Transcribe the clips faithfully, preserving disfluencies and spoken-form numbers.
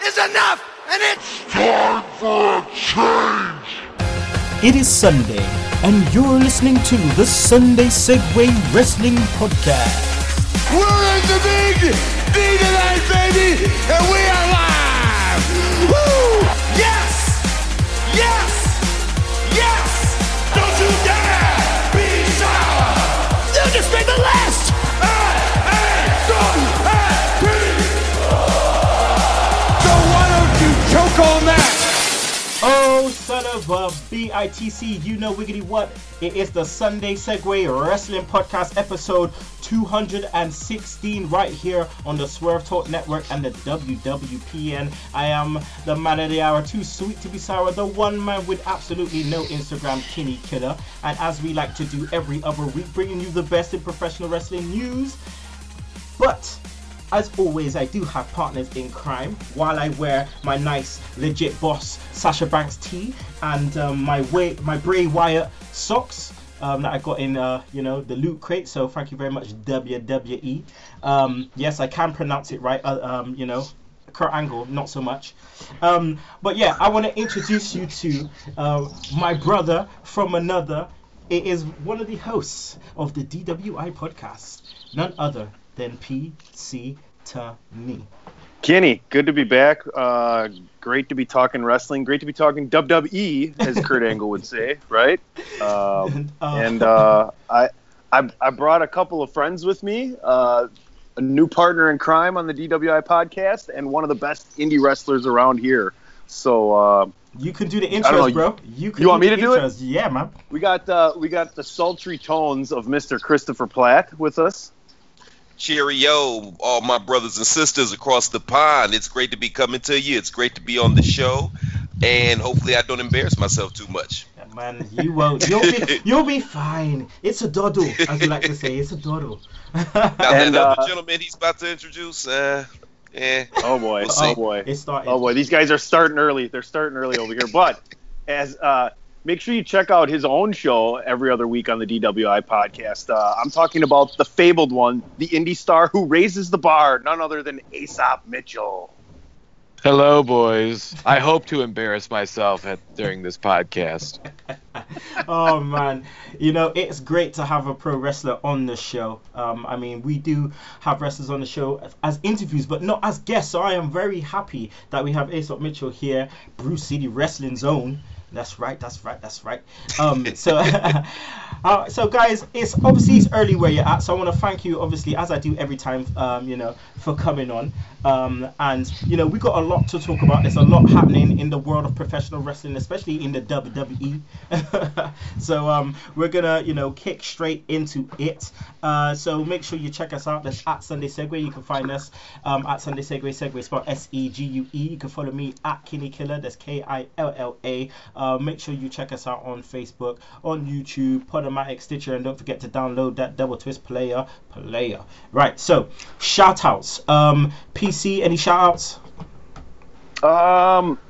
is enough, and it's time for a change. It is Sunday, and you're listening to the Sunday Segway Wrestling Podcast. We're in the big D tonight, baby, and we are live. Woo! Yes! Yes! Yes! Don't you dare be sour! You just made the list! Hey! Hey! Don't! Hey! Please! So why don't you choke on that? Oh, son of a B I T C, you know wiggity what? It is the Sunday Segway Wrestling Podcast episode two hundred sixteen right here on the Swerve Talk Network and the W W P N. I am the man of the hour, too sweet to be sour, the one man with absolutely no Instagram, Kenny Killer. And as we like to do every other week, bringing you the best in professional wrestling news. But as always, I do have partners in crime while I wear my nice, legit boss Sasha Banks tee and um, my way, my Bray Wyatt socks um, that I got in, uh, you know, the loot crate. So thank you very much, W W E. Um, yes, I can pronounce it right. Uh, um, you know, Kurt Angle, not so much. Um, but yeah, I want to introduce you to uh, my brother from another. It is one of the hosts of the D W I podcast, none other than P C to me. Kenny, good to be back. Uh, great to be talking wrestling. Great to be talking W W E, as Kurt Angle would say, right? Um, uh, and uh, I, I, I brought a couple of friends with me. Uh, a new partner in crime on the D W I podcast, and one of the best indie wrestlers around here. So uh, you can do the intros, know, bro. You, can you want do me to do intros. it? Yeah, man. We got uh, we got the sultry tones of Mister Christopher Platt with us. Cheerio, all my brothers and sisters across the pond. It's great to be coming to you. It's great to be on the show, and hopefully I don't embarrass myself too much. Yeah, man, you won't. You'll be, you'll be fine. It's a doddle, as we like to say. It's a doddle. Now And, that uh, other gentleman he's about to introduce, uh, eh. Oh boy, We'll see. oh boy, It started. oh boy. These guys are starting early. They're starting early over here. But as uh, make sure you check out his own show every other week on the D W I podcast. Uh, I'm talking about the fabled one, the indie star who raises the bar, none other than Aesop Mitchell. Hello, boys. I hope to embarrass myself at, during this podcast. Oh man, you know, it's great to have a pro wrestler on the show. um I mean, we do have wrestlers on the show as, as interviews, but not as guests, so I am very happy that we have Aesop Mitchell here, Bruce City Wrestling Zone. That's right, that's right, that's right. Um, so, uh, so guys, it's obviously it's early where you're at. So I want to thank you, obviously, as I do every time, um, you know, for coming on. Um, and you know, we got a lot to talk about. There's a lot happening in the world of professional wrestling, especially in the W W E. So um, we're gonna, you know, kick straight into it. Uh, so make sure you check us out. That's at Sunday Segway. You can find us um, at Sunday Segway. Segway spelled S E G U E. You can follow me at Kenny Killer. That's K I L L A. Uh, make sure you check us out on Facebook, on YouTube, Podomatic, Stitcher, and don't forget to download that Double Twist player. Player. Right. So shout outs. Um, P C, any shout outs? Um,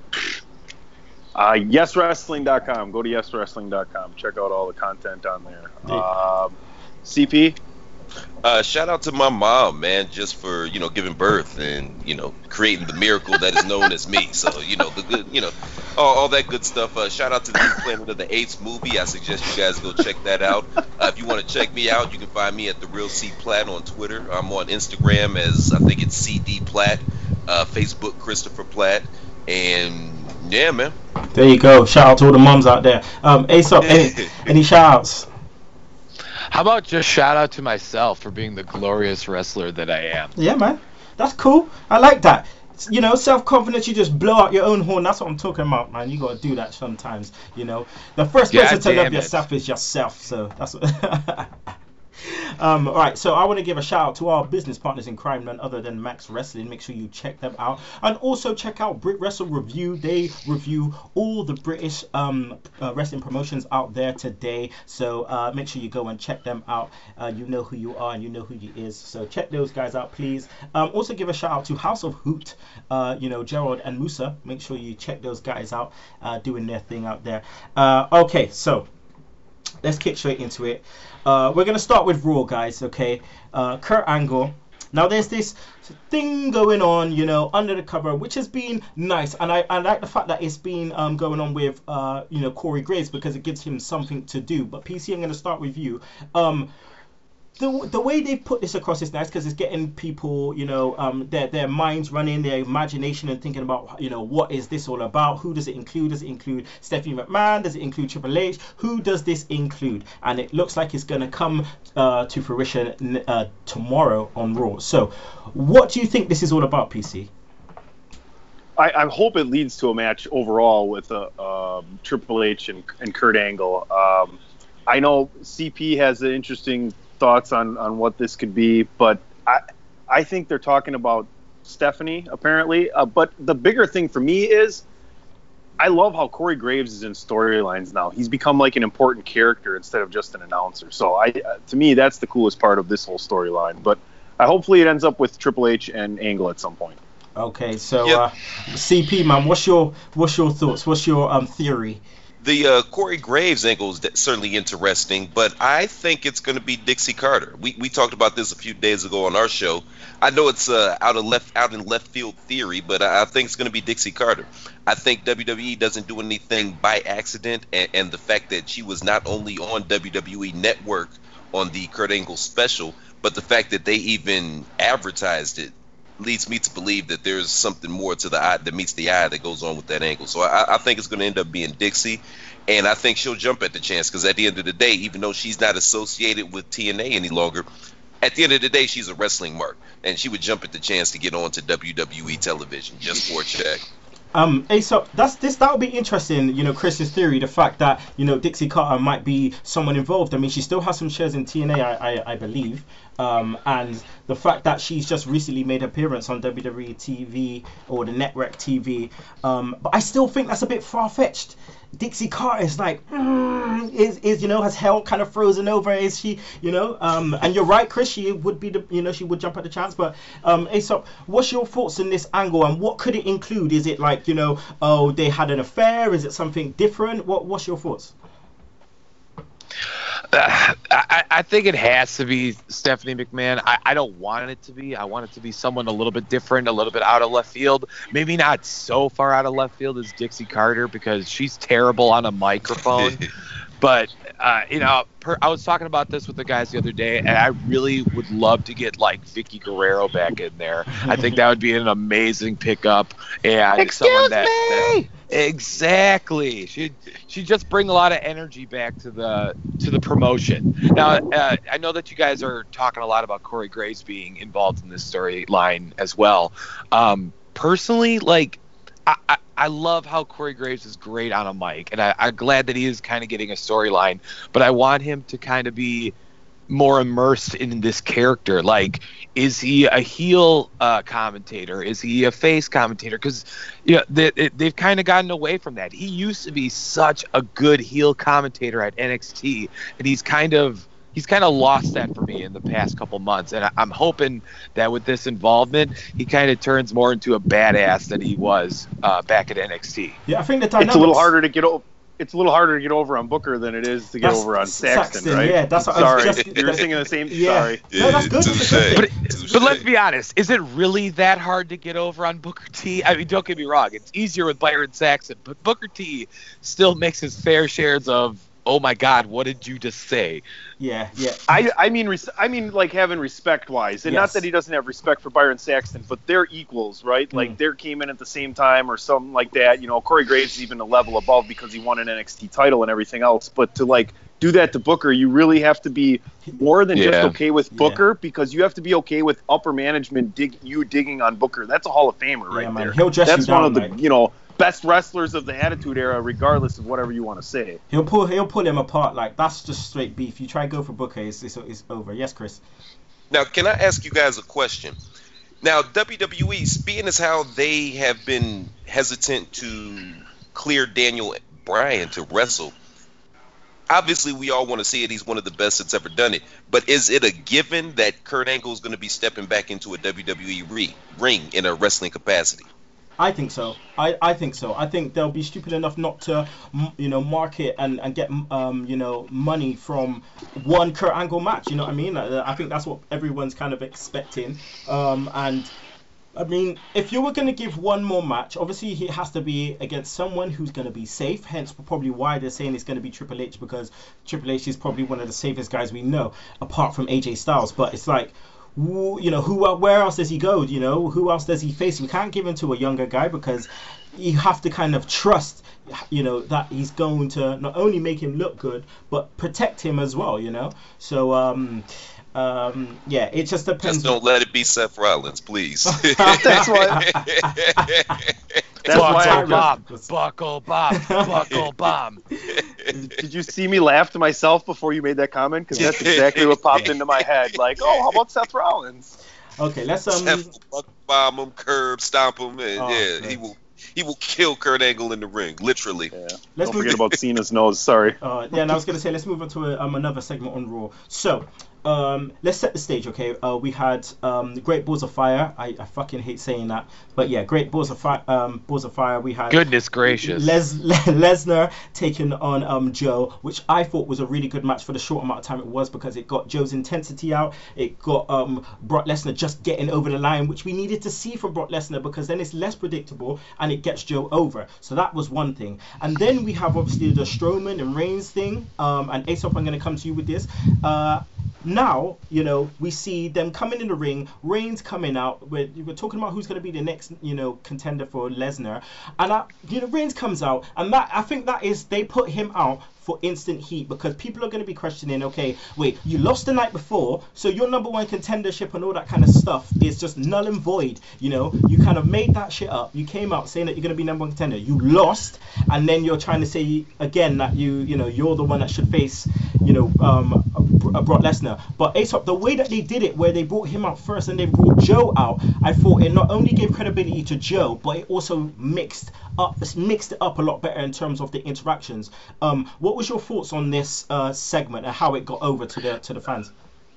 uh, yes wrestling dot com. Go to yes wrestling dot com. Check out all the content on there. Yeah. Um, C P. Uh, shout out to my mom, man, just for, you know, giving birth and, you know, creating the miracle that is known as me. So, you know, the good, you know, all, all that good stuff. Uh, shout out to the new Planet of the Apes movie. I suggest you guys go check that out. Uh, if you want to check me out, you can find me at The Real C Platt on Twitter. I'm on Instagram as, I think it's C D Platt, uh, Facebook Christopher Platt, and yeah, man. There you go. Shout out to all the moms out there. Um, Aesop, any, any shout outs? How about just shout out to myself for being the glorious wrestler that I am? Yeah, man. That's cool. I like that. You know, self-confidence, you just blow out your own horn. That's what I'm talking about, man. You got to do that sometimes, you know. The first God person to love damn it. yourself is yourself. So that's what... Um, all right, so I want to give a shout out to our business partners in crime, none other than Max Wrestling. Make sure you check them out, and also check out Brit Wrestle Review. They review all the British um, uh, wrestling promotions out there today. So uh, make sure you go and check them out. Uh, you know who you are and you know who you is. So check those guys out, please. Um, also give a shout out to House of Hoot. Uh, you know, Gerald and Musa. Make sure you check those guys out, uh, doing their thing out there. Uh, okay, so let's kick straight into it. Uh, we're going to start with Raw, guys, okay? Uh, Kurt Angle Now there's this thing going on, you know, under the cover, which has been nice, and I, I like the fact that it's been um, going on with uh, you know, Corey Graves, because it gives him something to do. But P C, I'm going to start with you. Um, The, the way they put this across is nice, because it's getting people, you know, um, their their minds running, their imagination, and thinking about, you know, what is this all about? Who does it include? Does it include Stephanie McMahon? Does it include Triple H? Who does this include? And it looks like it's going to come uh, to fruition uh, tomorrow on Raw. So, what do you think this is all about, P C? I, I hope it leads to a match overall with uh, um, Triple H and, and Kurt Angle. Um, I know C P has an interesting thoughts on, on what this could be, but I I think they're talking about Stephanie, apparently. Uh, but the bigger thing for me is I love how Corey Graves is in storylines now. He's become like an important character instead of just an announcer. So I uh, to me, that's the coolest part of this whole storyline. But I hopefully it ends up with Triple H and Angle at some point. Okay, so Yep. uh, C P, man, what's your what's your thoughts? What's your um theory? The uh, Corey Graves angle is certainly interesting, but I think it's going to be Dixie Carter. We we talked about this a few days ago on our show. I know it's uh, out of left out in left field theory, but I, I think it's going to be Dixie Carter. I think W W E doesn't do anything by accident, and, and the fact that she was not only on W W E Network on the Kurt Angle special, but the fact that they even advertised it leads me to believe that there's something more to the eye that meets the eye that goes on with that angle. So I, I think it's going to end up being Dixie, and I think she'll jump at the chance, because at the end of the day, even though she's not associated with T N A any longer, at the end of the day, she's a wrestling mark, and she would jump at the chance to get on to W W E television just for a check. Um, hey, so that's this. That would be interesting. You know, Chris's theory, the fact that, you know, Dixie Carter might be someone involved. I mean, she still has some shares in T N A, I, I, I believe. Um, and the fact that she's just recently made an appearance on W W E T V or the network T V. Um, but I still think that's a bit far fetched. Dixie Carter is like, mm, is is you know, has hell kind of frozen over? Is she, you know? Um, and you're right, Chris. She would be the, you know, she would jump at the chance. But um, Aesop, what's your thoughts on this angle, and what could it include? Is it like, you know, oh, they had an affair? Is it something different? What what's your thoughts? Uh, I, I think it has to be Stephanie McMahon. I, I don't want it to be. I want it to be someone a little bit different, a little bit out of left field. Maybe not so far out of left field as Dixie Carter, because she's terrible on a microphone. But, uh, you know, per, I was talking about this with the guys the other day, and I really would love to get, like, Vicky Guerrero back in there. I think that would be an amazing pickup. And Excuse someone that, me! that Exactly. She she just bring a lot of energy back to the to the promotion. Now, uh, I know that you guys are talking a lot about Corey Graves being involved in this storyline as well. Um, personally, like, I, I, I love how Corey Graves is great on a mic, and I, I'm glad that he is kind of getting a storyline. But I want him to kind of be more immersed in this character. Like, is he a heel uh, commentator? Is he a face commentator? Because, you know, they, they've kind of gotten away from that. He used to be such a good heel commentator at N X T, and he's kind of he's kind of lost that for me in the past couple months. And I, I'm hoping that with this involvement, he kind of turns more into a badass than he was uh, back at N X T. Yeah, I think the dynamics... It's a little harder to get over. It's a little harder to get over on Booker than it is to get That's over on Saxton, Saxton, right? yeah, that's what I sorry. was just- You were thinking the same. Yeah. Sorry. No, that's good. Touche. That's good. But, Touche. but let's be honest, is it really that hard to get over on Booker T? I mean, don't get me wrong, it's easier with Byron Saxton, but Booker T still makes his fair shares of, oh my God, what did you just say? Yeah, yeah. I, I mean, res- I mean, like having respect wise, and Yes. not that he doesn't have respect for Byron Saxton, but they're equals, right? Mm. Like they came in at the same time or something like that. You know, Corey Graves is even a level above because he won an N X T title and everything else. But to like do that to Booker, you really have to be more than Yeah. just okay with Yeah. Booker, because you have to be okay with upper management dig you digging on Booker. That's a Hall of Famer right Yeah, man. there. He'll dress That's you one down, of the like- you know best wrestlers of the Attitude Era, regardless of whatever you want to say. He'll pull he'll pull him apart. Like, that's just straight beef. You try to go for Booker, it's, it's, it's over. Yes, Chris. Now, can I ask you guys a question? Now, W W E, being as how they have been hesitant to clear Daniel Bryan to wrestle, obviously we all want to see it. He's one of the best that's ever done it. But is it a given that Kurt Angle is going to be stepping back into a W W E re- ring in a wrestling capacity? I think so. I, I think so. I think they'll be stupid enough not to, m- you know, market and, and get, um, you know, money from one Kurt Angle match. You know what I mean? I, I think that's what everyone's kind of expecting. Um, and I mean, if you were going to give one more match, obviously it has to be against someone who's going to be safe. Hence, probably why they're saying it's going to be Triple H, because Triple H is probably one of the safest guys we know, apart from A J Styles. But it's like, you know, who, where else does he go? You know, who else does he face? We can't give him to a younger guy, because you have to kind of trust, you know, that he's going to not only make him look good, but protect him as well, you know. So, um, um, yeah, it just depends. Just don't let it be Seth Rollins, please. That's why. That's why I Buckle bomb, buckle bomb, buckle bomb. Did you see me laugh to myself before you made that comment? Because that's exactly what popped into my head. Like, oh, how about Seth Rollins? Okay, let's um. Seth will bomb him, curb stomp him, and Oh, yeah, man. he will he will kill Kurt Angle in the ring, literally. Yeah. Let's Don't move forget to- about Cena's nose. Sorry. Uh, yeah, and I was gonna say let's move on to a, um, another segment on Raw. So, um, let's set the stage, okay? Uh, we had um, the Great Balls of Fire. I, I fucking hate saying that, but yeah, Great Balls of Fire. Um, Balls of Fire. We had Goodness gracious. Les- Le- Lesnar taking on um, Joe, which I thought was a really good match for the short amount of time it was, because it got Joe's intensity out. It got um, Brock Lesnar just getting over the line, which we needed to see from Brock Lesnar, because then it's less predictable and it gets Joe over. So that was one thing. And then we have obviously the Strowman and Reigns thing. Um, and Aesop, I'm going to come to you with this. Uh, now, you know, we see them coming in the ring, Reigns coming out. We're, we're talking about who's going to be the next, you know, contender for Lesnar. And, I, you know, Reigns comes out, and that I think that is, they put him out for instant heat, because people are going to be questioning, okay, wait, you lost the night before, so your number one contendership and all that kind of stuff is just null and void. You know, you kind of made that shit up. You came out saying that you're going to be number one contender. You lost, and then you're trying to say again that you, you know, you're the one that should face, you know, um, a Brock Lesnar. But Aesop, the way that they did it, where they brought him out first and they brought Joe out, I thought it not only gave credibility to Joe, but it also mixed up, mixed it up a lot better in terms of the interactions. Um, what was your thoughts on this uh, segment and how it got over to the to the fans?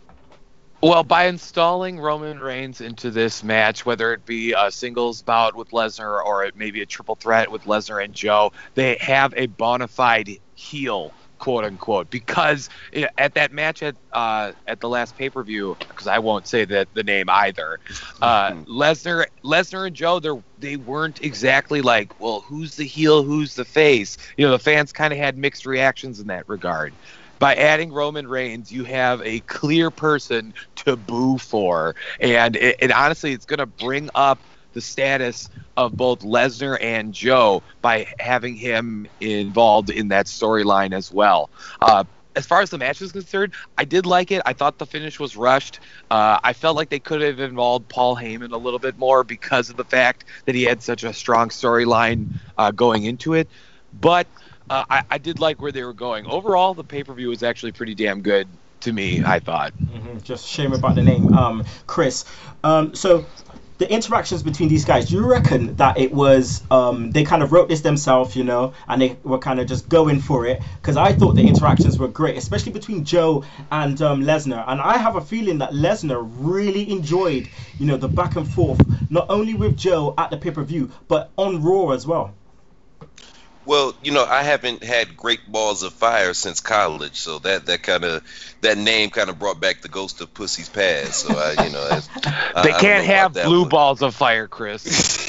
Well, by installing Roman Reigns into this match, whether it be a singles bout with Lesnar or it may be a triple threat with Lesnar and Joe, they have a bona fide heel, quote unquote, because at that match at uh, at the last pay per view, because I won't say that the name either, uh, Lesnar Lesnar and Joe, they they weren't exactly like, well, who's the heel, who's the face? You know, the fans kind of had mixed reactions in that regard. By adding Roman Reigns, you have a clear person to boo for, and it, it honestly, it's going to bring up the status of both Lesnar and Joe by having him involved in that storyline as well. Uh, as far as the match is concerned, I did like it. I thought the finish was rushed. Uh, I felt like they could have involved Paul Heyman a little bit more because of the fact that he had such a strong storyline uh, going into it. But uh, I, I did like where they were going. Overall, the pay-per-view was actually pretty damn good to me, I thought. Mm-hmm. Just shame about the name, um, Chris. Um, so the interactions between these guys, do you reckon that it was, um, they kind of wrote this themselves, you know, and they were kind of just going for it? Because I thought the interactions were great, especially between Joe and um, Lesnar. And I have a feeling that Lesnar really enjoyed, you know, the back and forth, not only with Joe at the pay-per-view, but on Raw as well. Well, you know, I haven't had Great Balls of Fire since college, so that that kind of that name kind of brought back the ghost of Pussy's past. So I, you know, I, I, they I can't have blue one. balls of fire, Chris.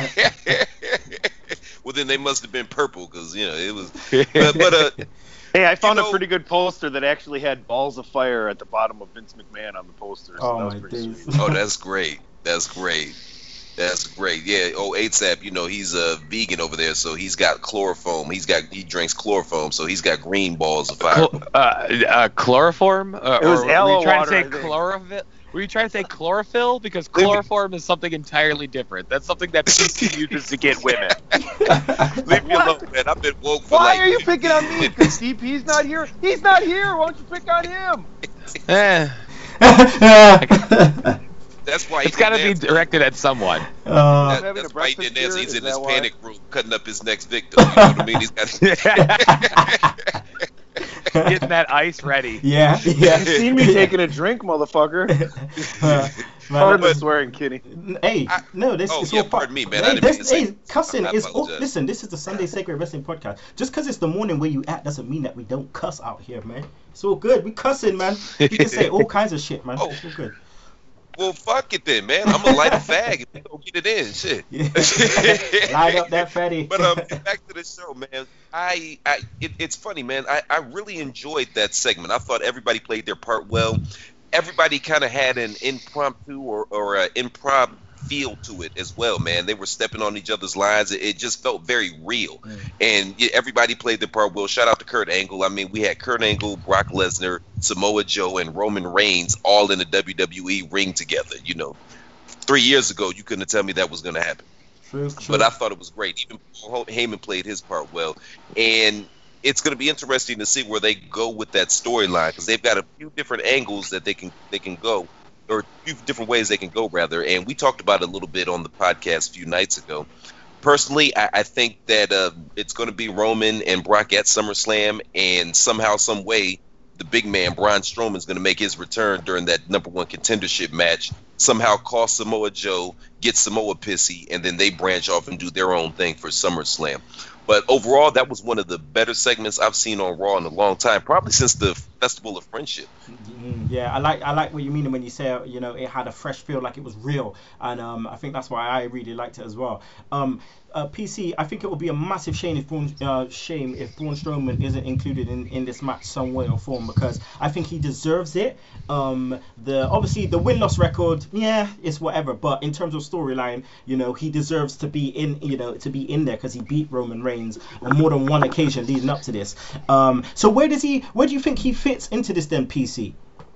Well, then they must have been purple, because you know it was. But, but uh, Hey, I found You know- a pretty good poster that actually had balls of fire at the bottom of Vince McMahon on the poster. So Oh, that was my pretty days. sweet. oh, that's great. That's great. That's great. Yeah. Oh, ASAP, you know, he's a vegan over there, so he's got chloroform. He's got he drinks chloroform, so he's got green balls of fire. Cl- uh, uh, chloroform? Uh, It was or were aloe you trying water, to I say think. chlorophyll? Were you trying to say chlorophyll? Because Leave me- chloroform is something entirely different. That's something that P C uses to get women. Leave me alone, man. I've been woke for Why like. are you picking on me? Because D P's not here? He's not here. Why don't you pick on him? Eh, That's why he it's got to didn't be answer. directed at someone. uh, That- having that's a why he breakfast didn't answer. here? He's Is in his that why? panic room, cutting up his next victim. You know what I mean? He's got. getting that ice ready. Yeah, yeah. You seen me taking a drink, motherfucker. Uh, Pardon man, the swearing, Kitty. Hey, I- no, this oh, is yeah, all part. pardon me, man. I Hey, didn't mean this, to say- hey, cussing I is. Oh, apologize. listen, this is the Sunday Sacred Wrestling Podcast. Just because it's the morning where you at doesn't mean that we don't cuss out here, man. It's all good. We cussing, man. We can say all kinds of shit, man. Oh. It's all good. Well, fuck it then, man. I'm gonna light a fag and we gonna get it in. Shit. Yeah. Light up that fatty. But um, back to the show, man. I, I, it, it's funny, man. I, I really enjoyed that segment. I thought everybody played their part well. Everybody kind of had an impromptu or or an improv feel to it as well, man. They were stepping on each other's lines. It, it just felt very real, Mm. and yeah, everybody played their part well. Shout out to Kurt Angle. I mean, we had Kurt Angle, Brock Lesnar, Samoa Joe, and Roman Reigns all in the W W E ring together. You know, three years ago, you couldn't tell me that was going to happen. True, true. But I thought it was great. Even Paul Heyman played his part well, and it's going to be interesting to see where they go with that storyline because they've got a few different angles that they can they can go, or a few different ways they can go rather. And we talked about it a little bit on the podcast a few nights ago. Personally, I, I think that uh, it's going to be Roman and Brock at SummerSlam, and somehow, some way, the big man Braun Strowman is going to make his return during that number one contendership match. Somehow call Samoa Joe, get Samoa pissy, and then they branch off and do their own thing for SummerSlam. But overall, that was one of the better segments I've seen on Raw in a long time, probably since the Festival of Friendship. Mm, yeah, I like I like what you mean when you say, you know, it had a fresh feel, like it was real, and um, I think that's why I really liked it as well. Um, uh, P C, I think it will be a massive shame if Braun, uh, shame if Braun Strowman isn't included in, in this match some way or form, because I think he deserves it. Um, the obviously the win loss record, yeah, it's whatever, but in terms of storyline, you know, he deserves to be in, you know, to be in there because he beat Roman Reigns on more than one occasion leading up to this. Um, so where does he? Where do you think he fits into this then, P C?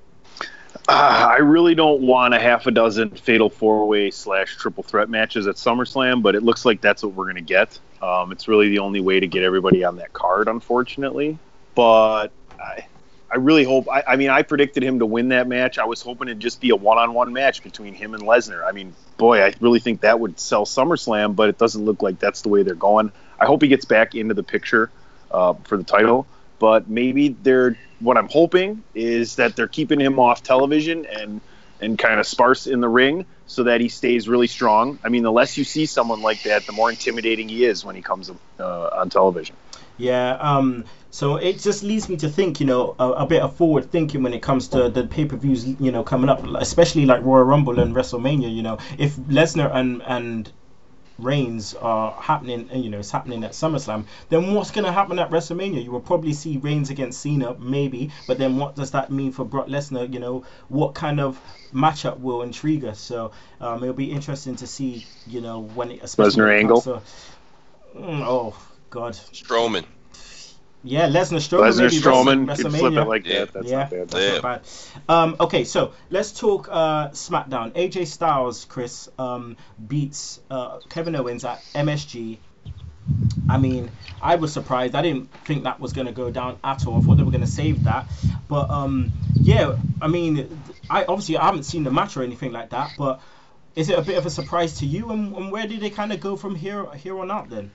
Uh, I really don't want a half a dozen fatal four-way slash triple threat matches at SummerSlam, but it looks like that's what we're going to get. Um, it's really the only way to get everybody on that card, unfortunately. But I, I really hope. I, I mean, I predicted him to win that match. I was hoping it'd just be a one-on-one match between him and Lesnar. I mean, boy, I really think that would sell SummerSlam, but it doesn't look like that's the way they're going. I hope he gets back into the picture uh, for the title, but maybe they're. What I'm hoping is that they're keeping him off television and and kind of sparse in the ring so that he stays really strong. I mean, the less you see someone like that, the more intimidating he is when he comes uh, on television. Yeah, um, so it just leads me to think, you know, a, a bit of forward thinking when it comes to the pay-per-views, you know, coming up, especially like Royal Rumble and WrestleMania. You know, if Lesnar and and Reigns are happening, you know, it's happening at SummerSlam, then what's going to happen at WrestleMania? You will probably see Reigns against Cena, maybe, but then what does that mean for Brock Lesnar? You know, what kind of matchup will intrigue us? So um, it'll be interesting to see, you know, when it, especially Lesnar when it Angle. comes to- Mm, oh God, Strowman. yeah, Lesnar Strowman, Lesnar maybe Strowman Wrestle- could flip WrestleMania. it like Yeah. that. That's yeah, not bad. that's Yeah. not bad. Um, okay, so let's talk uh, SmackDown. A J Styles, Chris, um, beats uh, Kevin Owens at M S G. I mean, I was surprised. I didn't think that was going to go down at all. I thought they were going to save that. But um, yeah, I mean, I obviously I haven't seen the match or anything like that. But is it a bit of a surprise to you? And, and where did they kind of go from here here on out then?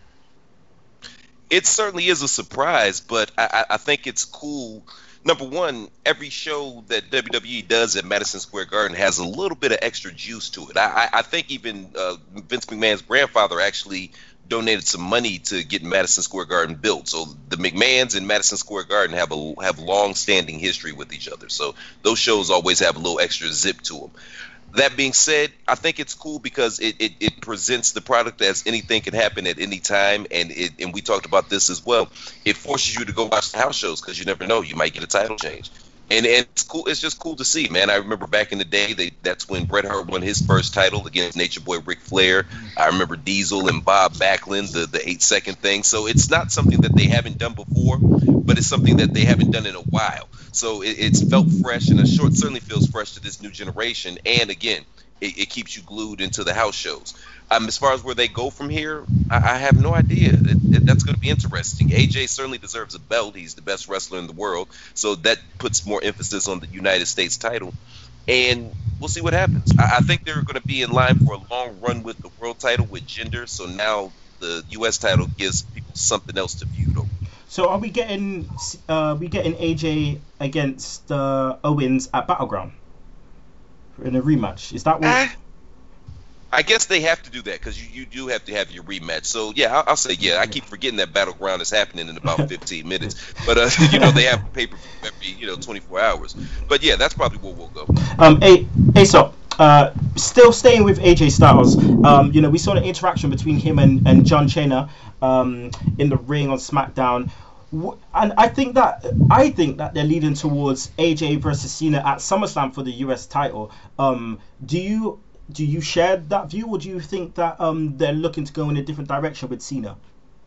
It certainly is a surprise, but I, I I think it's cool. Number one, every show that W W E does at Madison Square Garden has a little bit of extra juice to it. I, I, I think even uh, Vince McMahon's grandfather actually donated some money to get Madison Square Garden built. So the McMahons and Madison Square Garden have a have long-standing history with each other. So those shows always have a little extra zip to them. That being said, I think it's cool because it, it, it presents the product as anything can happen at any time, and it and we talked about this as well. It forces you to go watch the house shows because you never know, you might get a title change, and, and it's cool. It's just cool to see, man. I remember back in the day, they, that's when Bret Hart won his first title against Nature Boy Ric Flair. I remember Diesel and Bob Backlund, the the eight second thing. So it's not something that they haven't done before, but it's something that they haven't done in a while. So it, it's felt fresh, and it short certainly feels fresh to this new generation. And again, it, it keeps you glued into the house shows. Um, as far as where they go from here, I, I have no idea. It, it, that's going to be interesting. A J certainly deserves a belt. He's the best wrestler in the world, so that puts more emphasis on the United States title. And we'll see what happens. I, I think they're going to be in line for a long run with the world title with Jinder. So now the U S title gives people something else to feud over. So are we getting uh we getting A J against uh, Owens at Battleground in a rematch? Is that what? Eh, I guess they have to do that because you, you do have to have your rematch. So yeah, I'll, I'll say yeah. I keep forgetting that Battleground is happening in about fifteen minutes, but uh, you know they have pay per view every you know twenty-four hours. But yeah, that's probably where we'll go. Um, A Aesop. Uh, still staying with A J Styles, um, you know, we saw the interaction between him and, and John Cena um, in the ring on SmackDown, and I think that I think that they're leading towards A J versus Cena at SummerSlam for the U S title. Um, do you do you share that view, or do you think that um, they're looking to go in a different direction with Cena?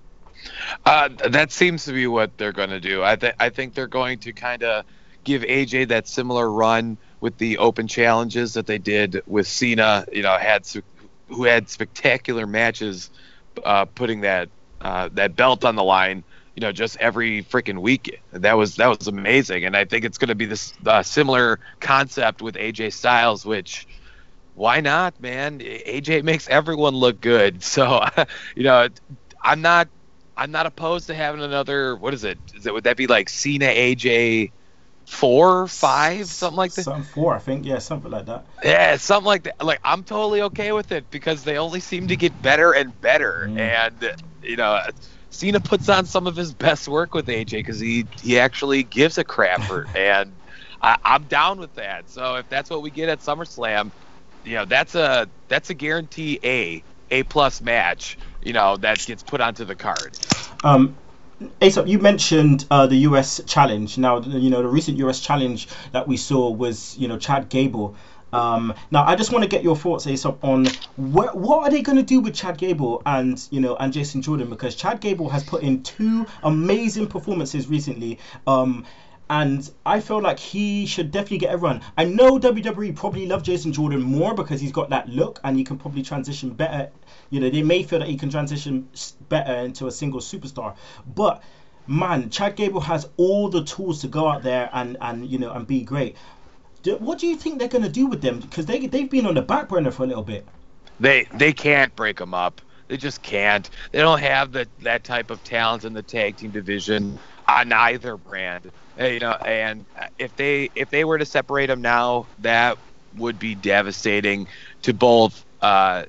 Uh, that seems to be what they're going to do. I think I think they're going to kind of give A J that similar run with the open challenges that they did with Cena, you know, had who had spectacular matches, uh, putting that uh, that belt on the line, you know, just every freaking week. That was that was amazing, and I think it's going to be this uh, similar concept with A J Styles, which why not, man? A J makes everyone look good, so you know, I'm not I'm not opposed to having another. What is it? Is it would that be like Cena A J? Four, five, something like that. Something four, I think. Yeah, something like that. Yeah, something like that. Like I'm totally okay with it because they only seem to get better and better. Mm. And you know, Cena puts on some of his best work with A J because he he actually gives a crap for, and I, I'm down with that. So if that's what we get at SummerSlam, you know, that's a that's a guarantee A A plus match. You know, that gets put onto the card. Um. Aesop, you mentioned uh, the U S challenge. Now, you know, the recent U S challenge that we saw was, you know, Chad Gable. Um, now, I just want to get your thoughts, Aesop, on wh- what are they going to do with Chad Gable and, you know, and Jason Jordan, because Chad Gable has put in two amazing performances recently. Um, And I feel like he should definitely get a run. I know W W E probably love Jason Jordan more because he's got that look and he can probably transition better. You know, they may feel that he can transition better into a single superstar. But, man, Chad Gable has all the tools to go out there and, and you know, and be great. Do, what do you think they're going to do with them? Because they, they've been on the back burner for a little bit. They they can't break them up. They just can't. They don't have the, that type of talent in the tag team division on either brand. You know, and if they if they were to separate them now, that would be devastating to both uh,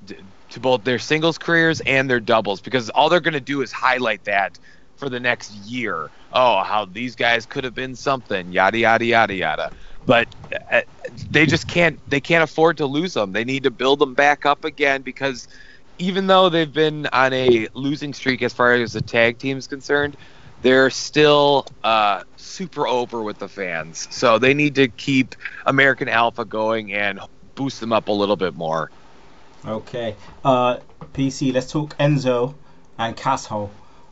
to both their singles careers and their doubles, because all they're going to do is highlight that for the next year. Oh, how these guys could have been something, yada yada yada yada. But uh, they just can't they can't afford to lose them. They need to build them back up again, because even though they've been on a losing streak as far as the tag team is concerned, they're still uh, super over with the fans. So they need to keep American Alpha going and boost them up a little bit more. Okay. Uh, P C, let's talk Enzo and Casshole.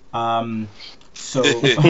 Um, so,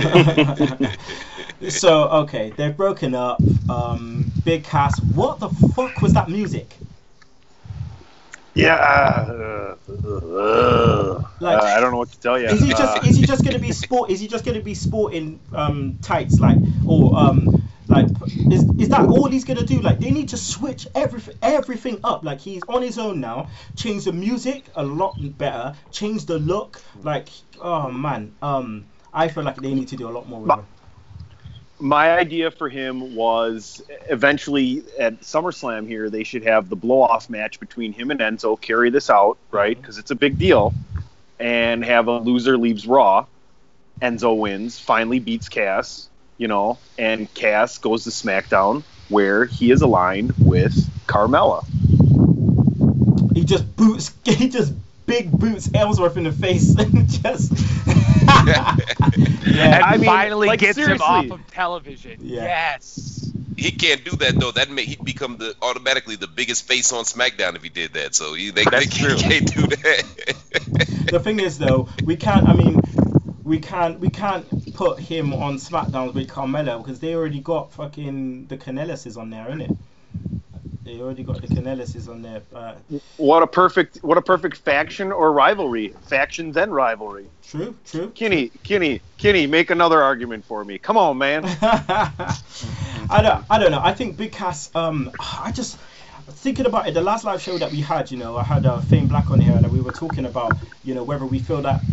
so okay, they're broken up. Um, Big Cass, what the fuck was that music? Yeah, uh, uh, like, uh, I don't know what to tell you. Is he just uh, is he just gonna be sport? Is he just gonna be sporting um, tights, like, or um, like is is that all he's gonna do? Like, they need to switch everything everything up. Like, he's on his own now. Change the music a lot better. Change the look. Like, oh man, um, I feel like they need to do a lot more with him. My idea for him was eventually at SummerSlam here, they should have the blow-off match between him and Enzo, carry this out, right? Because it's a big deal. And have a loser leaves Raw. Enzo wins, finally beats Cass, you know, and Cass goes to SmackDown, where he is aligned with Carmella. He just boots, he just big boots Ellsworth in the face and just... yeah, and I mean, finally like, gets seriously. him off of television. Yeah. Yes. He can't do that though. That may he'd become the automatically the biggest face on SmackDown if he did that. So he, they, they can't, can't do that. The thing is though, we can't. I mean, we can't. We can't put him on SmackDown with Carmella because they already got fucking the Canellises on there, innit? They already got the Canellises on there. Uh, what a perfect, what a perfect faction or rivalry. Factions and rivalry. True, true. Kenny, Kenny, Kenny, make another argument for me. Come on, man. I don't, I don't know. I think Big Cass. Um, I just thinking about it. The last live show that we had, you know, I had uh, Fame Black on here, and we were talking about, you know, whether we feel that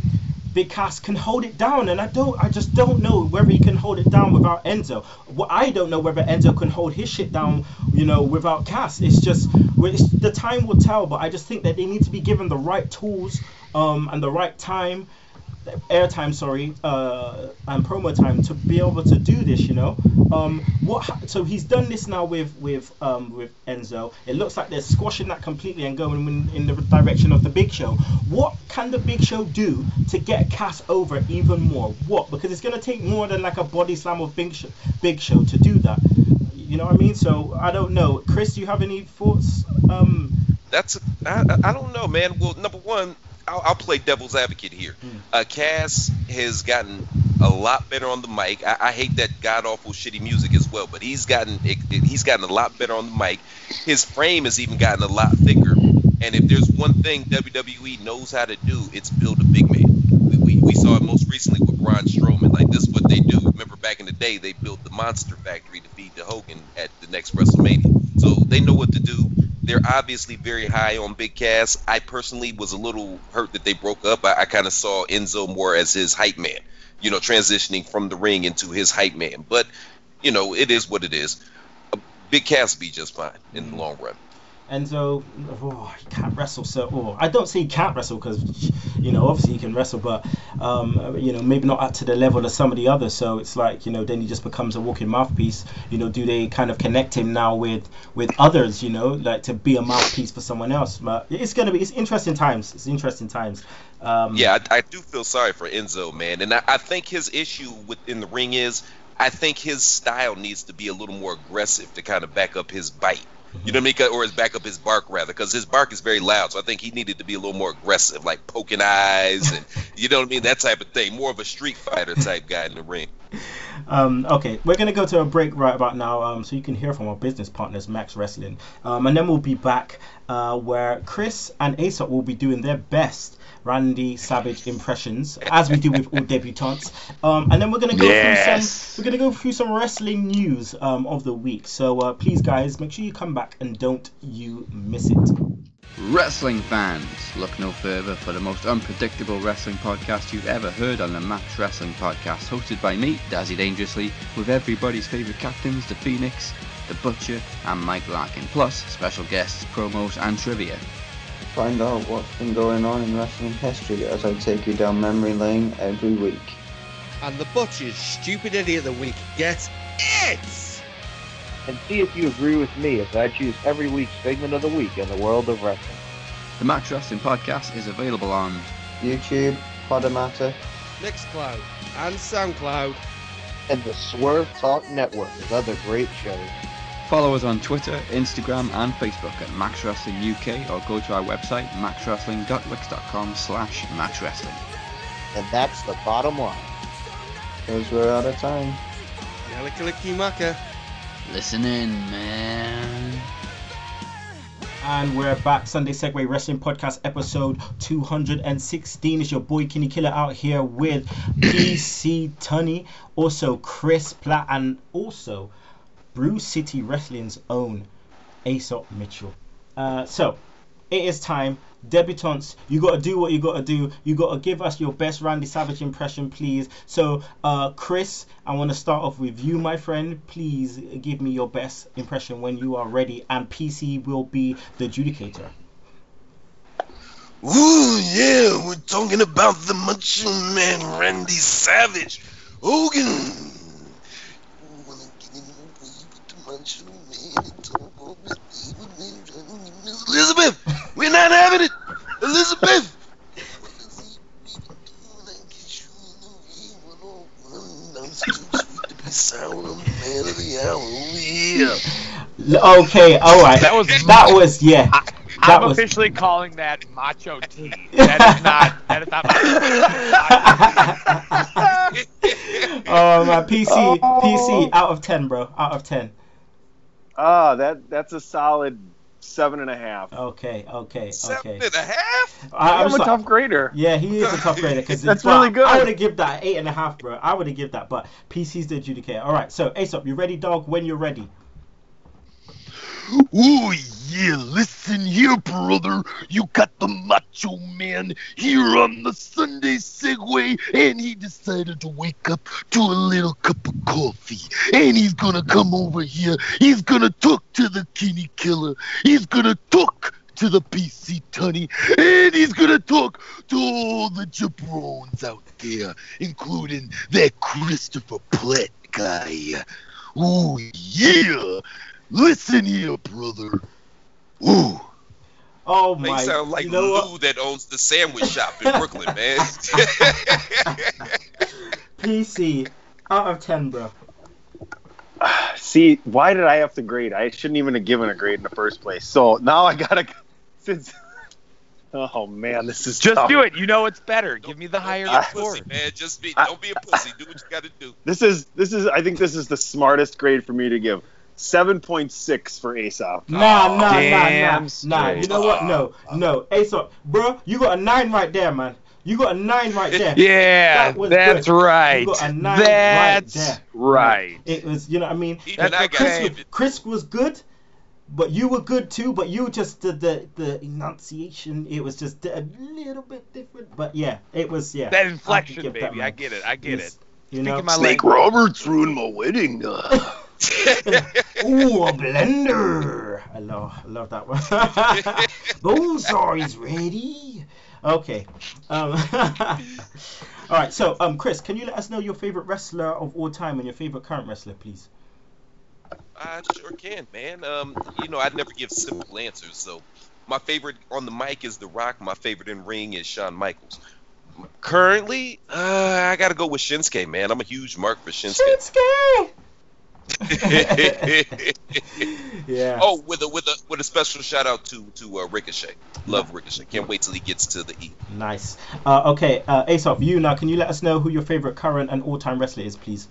Big Cass can hold it down, and I don't, I just don't know whether he can hold it down without Enzo. Well, I don't know whether Enzo can hold his shit down, you know, without Cass. It's just, it's, the time will tell. But I just think that they need to be given the right tools, um, and the right time, airtime, sorry, uh, and promo time to be able to do this. You know, um, what? So he's done this now with with um with Enzo. It looks like they're squashing that completely and going in, in the direction of the Big Show. What can the Big Show do to get Cass over even more? What? Because it's gonna take more than like a body slam of Big Show, Big Show to do that. You know what I mean? So I don't know. Chris, do you have any thoughts? Um, That's I, I don't know, man. Well, number one, I'll, I'll play devil's advocate here. Uh, Cass has gotten a lot better on the mic. I, I hate that god awful shitty music as well, but he's gotten it, it, he's gotten a lot better on the mic. His frame has even gotten a lot thicker. And if there's one thing W W E knows how to do, it's build a big man. We, we, we saw it most recently with Braun Strowman. Like, this is what they do. Remember back in the day, they built the Monster Factory to feed the Hogan at the next WrestleMania. So they know what to do. They're obviously very high on Big Cass. I personally was a little hurt that they broke up. I, I kind of saw Enzo more as his hype man, you know, transitioning from the ring into his hype man. But, you know, it is what it is. Uh, Big Cass will be just fine in the long run. Enzo, oh, he can't wrestle. So, oh, I don't say he can't wrestle because, you know, obviously he can wrestle, but, um, you know, maybe not up to the level of some of the others. So it's like, you know, then he just becomes a walking mouthpiece. You know, do they kind of connect him now with with others? You know, like to be a mouthpiece for someone else? But it's gonna be, it's interesting times. It's interesting times. Um, yeah, I, I do feel sorry for Enzo, man, and I, I think his issue within the ring is, I think his style needs to be a little more aggressive to kind of back up his bite. You know what I mean? Or his back up his bark, rather, because his bark is very loud. So I think he needed to be a little more aggressive, like poking eyes and, you know what I mean? That type of thing. More of a street fighter type guy in the ring. Um, okay, we're going to go to a break right about now, um, so you can hear from our business partners, Max Wrestling. Um, and then we'll be back uh, where Chris and Aesop will be doing their best Randy Savage impressions, as we do with all debutantes. Um, and then we're going to go yes. through some we're going to go through some wrestling news um, of the week. So uh, please, guys, make sure you come back and don't you miss it. Wrestling fans, look no further for the most unpredictable wrestling podcast you've ever heard on the Max Wrestling Podcast, hosted by me, Dazzy Dangerously, with everybody's favourite captains, The Phoenix, The Butcher, and Mike Larkin, plus special guests, promos, and trivia. Find out what's been going on in wrestling history as I take you down memory lane every week. And The Butcher's Stupid Idiot of the Week gets it! And see if you agree with me as I choose every week's segment of the week in the world of wrestling. The Max Wrestling Podcast is available on YouTube, Podomatic, Mixcloud, and SoundCloud, and the Swerve Talk Network with other great shows. Follow us on Twitter, Instagram, and Facebook at Max Wrestling U K, or go to our website, maxwrestling.wix.com slash maxwrestling. And that's the bottom line. Because we're out of time. Yalakalikimaka. Listen in, man. And we're back. Sunday Segway Wrestling Podcast episode two hundred sixteen. It's your boy Kenny Killer out here with P C Tunney, also Chris Platt, and also Brew City Wrestling's own Aesop Mitchell. Uh, so it is time. Debutantes, you got to do what you got to do. You got to give us your best Randy Savage impression, please. So, uh, Chris, I want to start off with you, my friend. Please give me your best impression when you are ready, and P C will be the adjudicator. Ooh, yeah, we're talking about the Macho Man Randy Savage. Hogan. Elizabeth, we're not having it. Elizabeth. Okay, all right. That was that was yeah. I, that I'm was, officially calling that Macho T. That is not. That is not Macho T. Oh my P C, oh. P C out of ten, bro. Out of ten. Ah, that that's a solid seven and a half. Okay, okay, Seven okay. and a half? I, I'm a like, tough grader. Yeah, he is a tough grader because that's well, really good. I would have given that eight and a half, bro. I would have given that, but P C's the adjudicator. All right, so Aesop, you ready, dog? When you're ready. Oh, yeah, listen here, brother. You got the Macho Man here on the Sunday Segway, and he decided to wake up to a little cup of coffee. And he's gonna come over here. He's gonna talk to the Kenny Killer. He's gonna talk to the P C Tunney. And he's gonna talk to all the jabrones out there, including that Christopher Platt guy. Oh, yeah. Listen here, brother. Ooh. Oh They my! sound like you know Lou what? that owns the sandwich shop in Brooklyn, man. P C out of ten, bro. See, why did I have to grade? I shouldn't even have given a grade in the first place. So now I gotta. Since. Oh man, this is Just tough. do it. You know it's better. Give me the higher Don't be a score. pussy, man. Just be. Don't be a pussy. Do what you got to do. This is this is. I think this is the smartest grade for me to give. Seven point six for Aesop. Nah, nah, nah, damn nah, nah. straight. You know what? No, no. Aesop, bro, you got a nine right there, man. You got a nine right there. Yeah, That was that's good. right. You got a nine That's right there. right. It was, you know what I mean? Even I Chris, gotta was, give it- Chris was good, but you were good too. But you just the the, the enunciation. It was just a little bit different. But yeah, it was yeah. That I inflection, could give that, baby. man. I get it. I get It's- it. You know, Speaking my Snake language. Roberts ruined my wedding. Uh. ooh, a blender. I love, I love that one. Bonesaw is ready. Okay. Um, all right. So, um, Chris, can you let us know your favorite wrestler of all time and your favorite current wrestler, please? I sure can, man. Um, you know, I'd never give simple answers. So, my favorite on the mic is The Rock. My favorite in ring is Shawn Michaels. Currently, uh, I gotta go with Shinsuke, man. I'm a huge mark for Shinsuke. Shinsuke. Yeah. Oh, with a with a with a special shout out to to uh, Ricochet. Love Ricochet. Can't wait till he gets to the E. Nice. Uh, okay, uh, Aesop, you now, can you let us know who your favorite current and all-time wrestler is, please?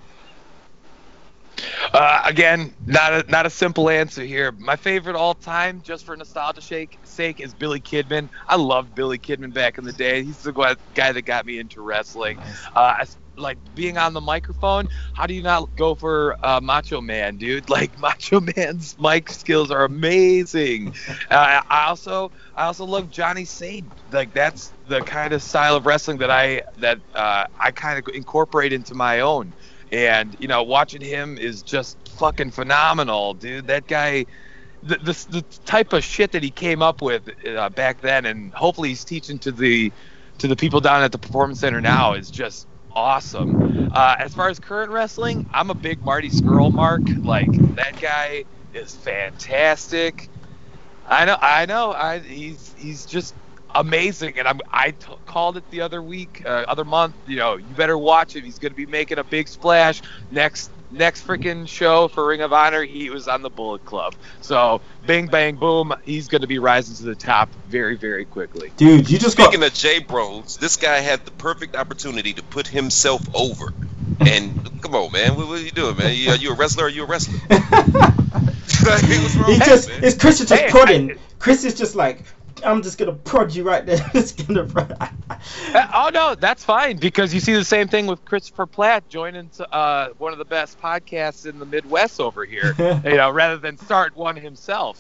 Uh, again, not a not a simple answer here. My favorite all time, just for nostalgia sake, sake, is Billy Kidman. I loved Billy Kidman back in the day. He's the guy guy that got me into wrestling. Uh, I, like being on the microphone. How do you not go for uh, Macho Man, dude? Like Macho Man's mic skills are amazing. Uh, I also I also love Johnny Saint. Like that's the kind of style of wrestling that I that uh, I kind of incorporate into my own. And, you know, watching him is just fucking phenomenal, dude. That guy, the the, the type of shit that he came up with uh, back then, and hopefully he's teaching to the to the people down at the Performance Center now, is just awesome. Uh, as far as current wrestling, I'm a big Marty Scurll mark. Like, that guy is fantastic. I know, I know. I he's he's just amazing, and I'm I t- called it the other week, uh, other month. You know, you better watch him. He's going to be making a big splash next next freaking show for Ring of Honor. He was on the Bullet Club, so bing bang boom, he's going to be rising to the top very very quickly. Dude, you just Speaking got... of Jay Bros, this guy had the perfect opportunity to put himself over. And come on, man, what, what are you doing, man? You, are you a wrestler? Or are you a wrestler? What's wrong He with just, you, man? it's Chris is just Hey, prodding. I- Chris is just like, I'm just gonna prod you right there. Just gonna prod. Uh, oh no, that's fine, because you see the same thing with Christopher Platt joining uh, one of the best podcasts in the Midwest over here. You know, rather than start one himself.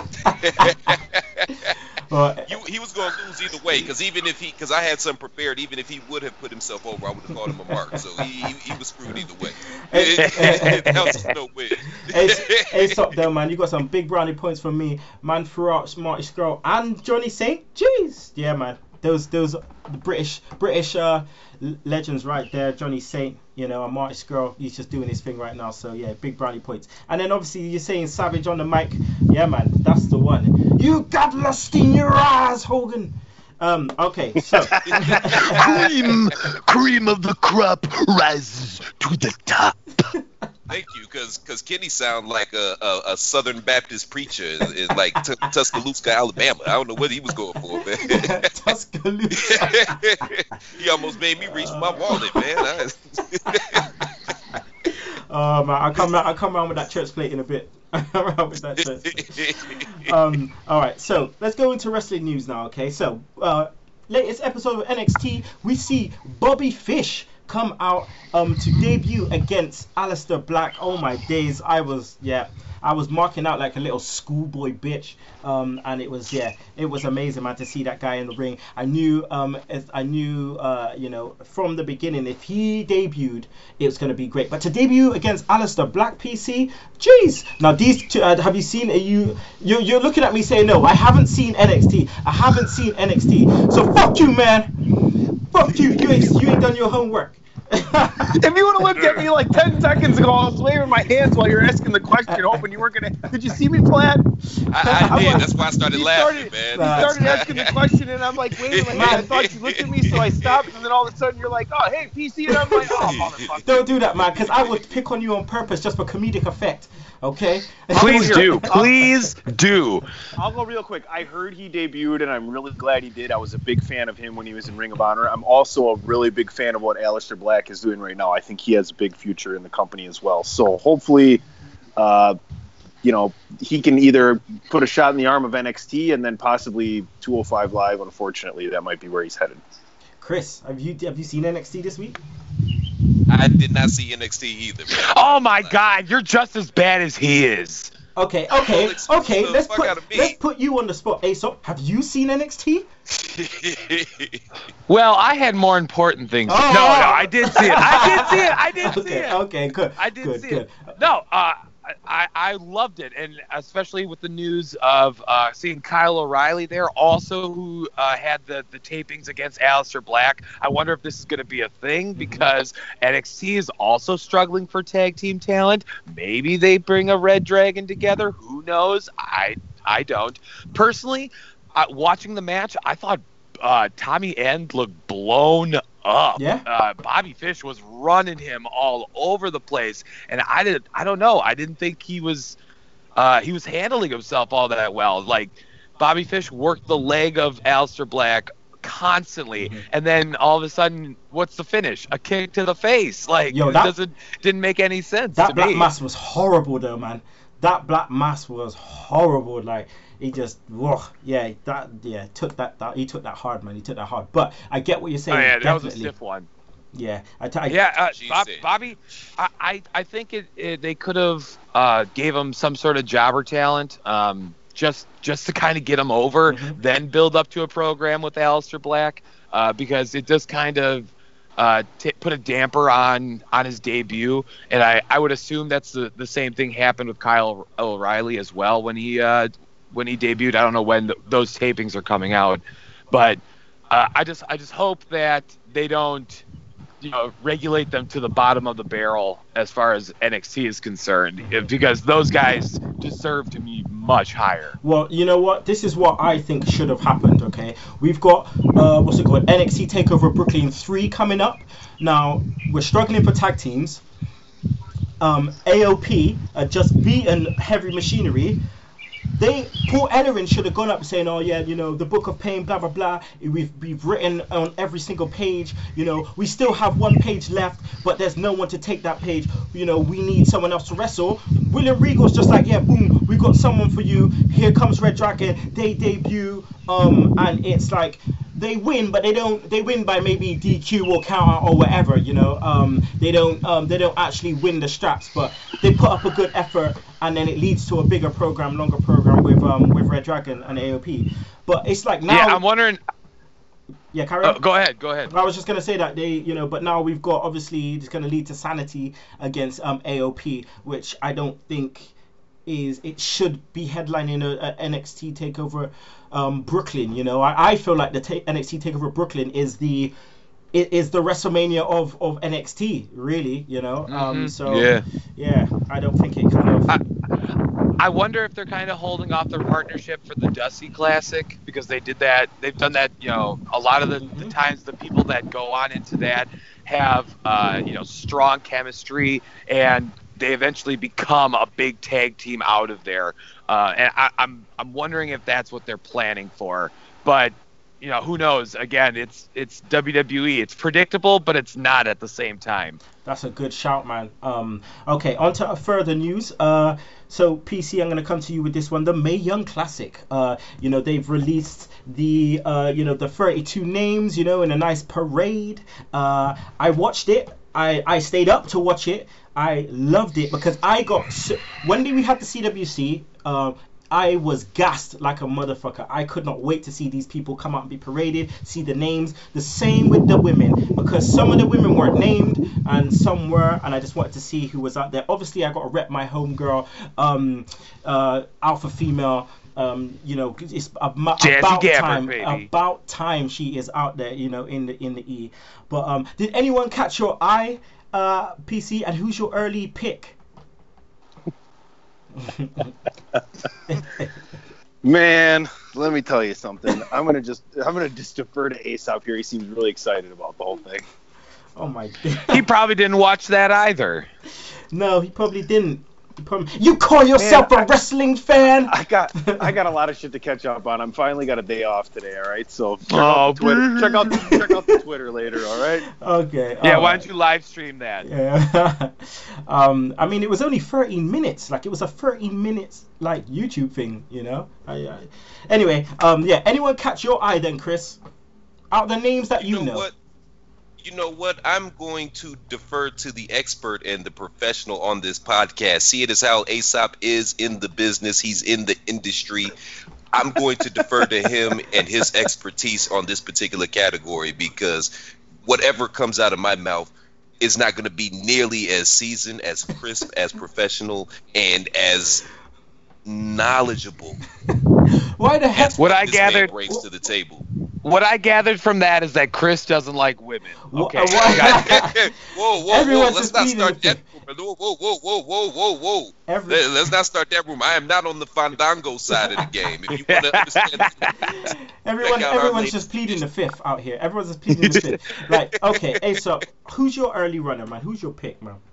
Well, You, he was going to lose either way, because even if he, because I had some prepared, even if he would have put himself over, I would have called him a mark. So he, he, he was screwed either way. It, it, it, that was no win. Aesop though, man, you got some big brownie points from me, man. Throughout Marty Scurll and Johnny Saint. Jeez, yeah, man. Those those the British British uh, legends right there. Johnny Saint, you know, and Marty Scurll. He's just doing his thing right now. So yeah, big brownie points. And then obviously you're saying Savage on the mic. Yeah, man, that's the one. You got lust in your eyes, Hogan. Um, okay, so cream, cream of the crop rises to the top. Thank you, because because Kenny sound like a, a, a Southern Baptist preacher in, in like T- Tuscaloosa, Alabama. I don't know what he was going for, man. Tuscaloosa. He almost made me reach my wallet, man. I, Oh man, I'll come out. I'll come around with that church plate in a bit. Around with that church plate. Um. All right. So let's go into wrestling news now. Okay. So, uh, latest episode of N X T, we see Bobby Fish come out um to debut against Aleister Black. Oh my days, I was yeah. I was marking out like a little schoolboy bitch, um, and it was yeah, it was amazing, man, to see that guy in the ring. I knew, um, as I knew, uh, you know, from the beginning, if he debuted, it was gonna be great. But to debut against Aleister Black, P C, jeez. Now these two, uh, have you seen? Uh, you you you're looking at me saying no, I haven't seen N X T. I haven't seen N X T. So fuck you, man. Fuck you. You ain't you ain't done your homework. If you would have looked at me like ten seconds ago, I was waving my hands while you were asking the question, hoping you weren't going to... Did you see me, Platt? I, I did. Like, That's why I started laughing, started, man. You started asking the question, and I'm like waving my hand. I thought you looked at me, so I stopped, and then all of a sudden you're like, oh, hey, P C, and I'm like, oh, motherfucker. Don't do that, man, because I would pick on you on purpose just for comedic effect. Okay? Please do. Please do. I'll go real quick. I heard he debuted, and I'm really glad he did. I was a big fan of him when he was in Ring of Honor. I'm also a really big fan of what Aleister Black is doing right now. I think he has a big future in the company as well. So hopefully, uh, you know, he can either put a shot in the arm of N X T and then possibly two oh five Live. Unfortunately, that might be where he's headed. Chris, have you have you seen N X T this week? I did not see N X T either, man. Oh my God, you're just as bad as he is. Okay, okay, Well, okay. the Let's fuck put out of me. let's put you on the spot. Aesop, have you seen N X T? Well, I had more important things. Oh. No, no, I did see it. I did see it. I did see Okay, it. okay, good. I did good, see good. it. No, uh, I, I loved it, and especially with the news of uh, seeing Kyle O'Reilly there, also who uh, had the, the tapings against Aleister Black. I wonder if this is going to be a thing because N X T is also struggling for tag team talent. Maybe they bring a Red Dragon together. Who knows? I I don't. Personally, uh, watching the match, I thought uh, Tommy End looked blown up. Yeah. Uh, Bobby Fish was running him all over the place, and I did. I don't know. I didn't think he was. Uh, he was handling himself all that well. Like Bobby Fish worked the leg of Aleister Black constantly, mm-hmm. and then all of a sudden, what's the finish? A kick to the face. Like Yo, it that, doesn't didn't make any sense. That to black me. mass was horrible, though, man. That black mass was horrible. Like he just, whoa, yeah, that, yeah, took that, that, he took that hard, man. He took that hard. But I get what you're saying. Oh yeah, that definitely. was a stiff one. Yeah, I, t- I yeah, uh, Jeez, Bob, eh. Bobby, I, I, I think it, it they could have uh, gave him some sort of jobber talent, um, just just to kind of get him over, Mm-hmm. then build up to a program with Aleister Black, uh, because it does kind of uh, t- put a damper on on his debut, and I, I would assume that's the, the same thing happened with Kyle O'Reilly as well when he uh, when he debuted. I don't know when th- those tapings are coming out, but uh, I just I just hope that they don't, you know, regulate them to the bottom of the barrel as far as N X T is concerned, because those guys deserve to be much higher. Well, you know what? This is what I think should have happened, okay? We've got, uh, what's it called? N X T TakeOver Brooklyn three coming up. Now, we're struggling for tag teams. Um, A O P uh, just beaten Heavy Machinery. They, Paul Ellering should have gone up saying, oh yeah, you know, the Book of Pain, blah, blah, blah. We've, we've written on every single page, you know, we still have one page left, but there's no one to take that page. You know, we need someone else to wrestle. William Regal's just like, yeah, boom, we got someone for you. Here comes Red Dragon. They debut, um, and it's like, they win, but they don't. They win by maybe D Q or counter or whatever, you know. Um, they don't. Um, they don't actually win the straps, but they put up a good effort, and then it leads to a bigger program, longer program with um with Red Dragon and A O P. But it's like now. Yeah, I'm wondering. Yeah, carry on. Oh, go ahead. Go ahead. I was just gonna say that they, you know, but now we've got obviously it's gonna lead to Sanity against um A O P, which I don't think is it should be headlining a, a N X T Takeover um, Brooklyn. You know, I, I feel like the ta- N X T Takeover Brooklyn is the it is the WrestleMania of, of N X T, really. You know, Mm-hmm. um, so yeah. yeah, I don't think it kind of. I, I wonder if they're kind of holding off their partnership for the Dusty Classic, because they did that. They've done that. You know, a lot of the, the times the people that go on into that have uh, you know strong chemistry, and they eventually become a big tag team out of there. Uh, and I, I'm I'm wondering if that's what they're planning for. But you know, who knows? Again, it's it's W W E. It's predictable, but it's not at the same time. That's a good shout, man. Um, okay, on to further news. Uh, so, P C, I'm going to come to you with this one. The Mae Young Classic. Uh, you know, they've released the, uh, you know, the thirty-two names, you know, in a nice parade. Uh, I watched it. I, I stayed up to watch it. I loved it because I got... When we had the C W C... Uh, I was gassed like a motherfucker. I could not wait to see these people come out and be paraded, see the names. The same with the women, because some of the women weren't named and some were, and I just wanted to see who was out there. Obviously, I got to rep my homegirl, um, uh, Alpha Female. Um, you know, it's ab- about Gabber, time. baby. About time she is out there. You know, in the in the E. But um, did anyone catch your eye, uh, P C? And who's your early pick? Man, let me tell you something. I'm gonna just I'm gonna just defer to Aesop here. He seems really excited about the whole thing. Oh my god. He probably didn't watch that either. No, he probably didn't. He probably... You call yourself Man, a I, wrestling fan? I got I got a lot of shit to catch up on. I'm finally got a day off today. All right, so check oh, out the Twitter. check out the, check out the Twitter later. All right. Okay. Yeah. All why right. don't you live stream that? Yeah. um. I mean, it was only thirteen minutes. Like it was a thirteen minutes like YouTube thing. You know. I, I... Anyway. Um. Yeah. Anyone catch your eye then, Chris? Out the names that you, You know know. what? You know what? I'm going to defer to the expert and the professional on this podcast. See it as how Aesop is in the business. He's in the industry. I'm going to defer to him and his expertise on this particular category, because whatever comes out of my mouth is not going to be nearly as seasoned, as crisp, as professional, and as knowledgeable. Why the heck? What I this man gathered brings to the table. What I gathered from that is that Chris doesn't like women. Okay. Uh, why- whoa, whoa, Everyone's whoa! Let's just not pleading start with that. Whoa, whoa, whoa, whoa, whoa, whoa, whoa! Every- Let, let's not start that room. I am not on the Fandango side of the game. If you want to understand, Everyone, check out our everyone's latest- just pleading the fifth out here. Everyone's just pleading the fifth. Like, okay, Aesop, who's your early runner, man? Who's your pick, man?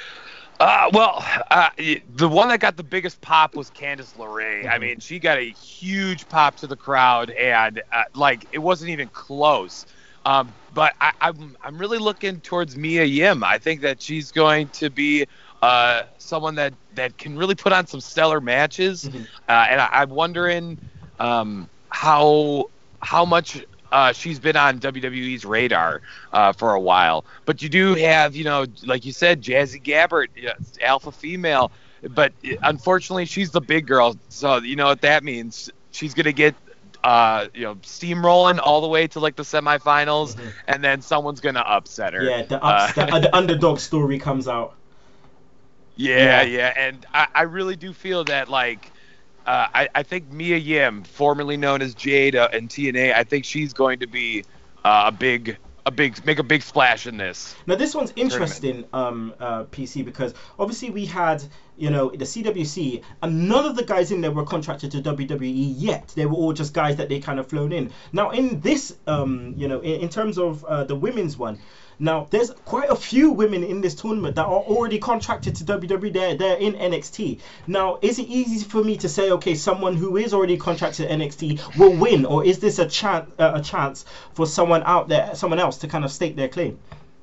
Uh, well, uh, the one that got the biggest pop was Candice LeRae. Mm-hmm. I mean, she got a huge pop to the crowd, and uh, like it wasn't even close. Um, but I, I'm I'm really looking towards Mia Yim. I think that she's going to be uh, someone that, that can really put on some stellar matches, Mm-hmm. uh, and I, I'm wondering um, how how much. Uh, she's been on W W E's radar uh, for a while. But you do have, you know, like you said, Jazzy Gabbert, yeah, Alpha Female. But unfortunately, she's the big girl. So, you know what that means. She's going to get, uh, you know, steamrolling all the way to, like, the semifinals. Mm-hmm. And then someone's going to upset her. Yeah, the, ups, uh, the, the underdog story comes out. Yeah, yeah. yeah. And I, I really do feel that, like, Uh, I, I think Mia Yim, formerly known as Jada in T N A, I think she's going to be uh, a big, a big, make a big splash in this. Now this one's interesting, um, uh, P C, because obviously we had, you know, the C W C, and none of the guys in there were contracted to W W E yet. They were all just guys that they kind of flown in. Now in this, um, you know, in, in terms of uh, the women's one. Now, there's quite a few women in this tournament that are already contracted to W W E. They're, they're in N X T. Now, is it easy for me to say, okay, someone who is already contracted to N X T will win? Or is this a, chance, uh, a chance for someone out there, someone else to kind of stake their claim?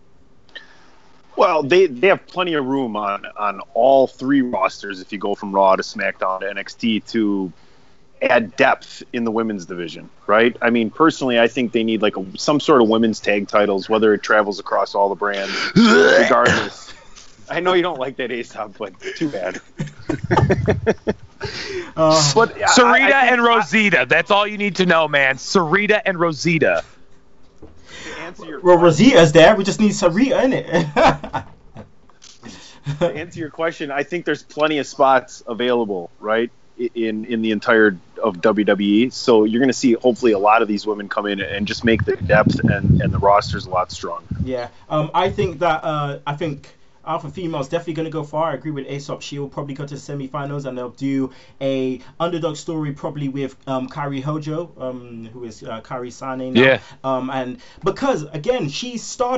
Well, they, they have plenty of room on, on all three rosters if you go from Raw to SmackDown to N X T to add depth in the women's division, right? I mean, personally, I think they need like a, some sort of women's tag titles, whether it travels across all the brands, regardless. I know you don't like that, Aesop, but too bad. uh, but Sarita I, I and Rosita, I, that's all you need to know, man. Sarita and Rosita. To answer your well, Rosita's there. We just need Sarita in it. To answer your question, I think there's plenty of spots available, right? in in the entire of W W E, so you're going to see hopefully a lot of these women come in and just make the depth and, and the rosters a lot stronger. Yeah, um, I think that uh, I think Alpha Female is definitely going to go far. I agree with Aesop. She will probably go to the semifinals, and they'll do a underdog story probably with um, Kairi Hojo, um, who is uh, Kairi Sane now. Yeah. Um, and because again, she's Stardom.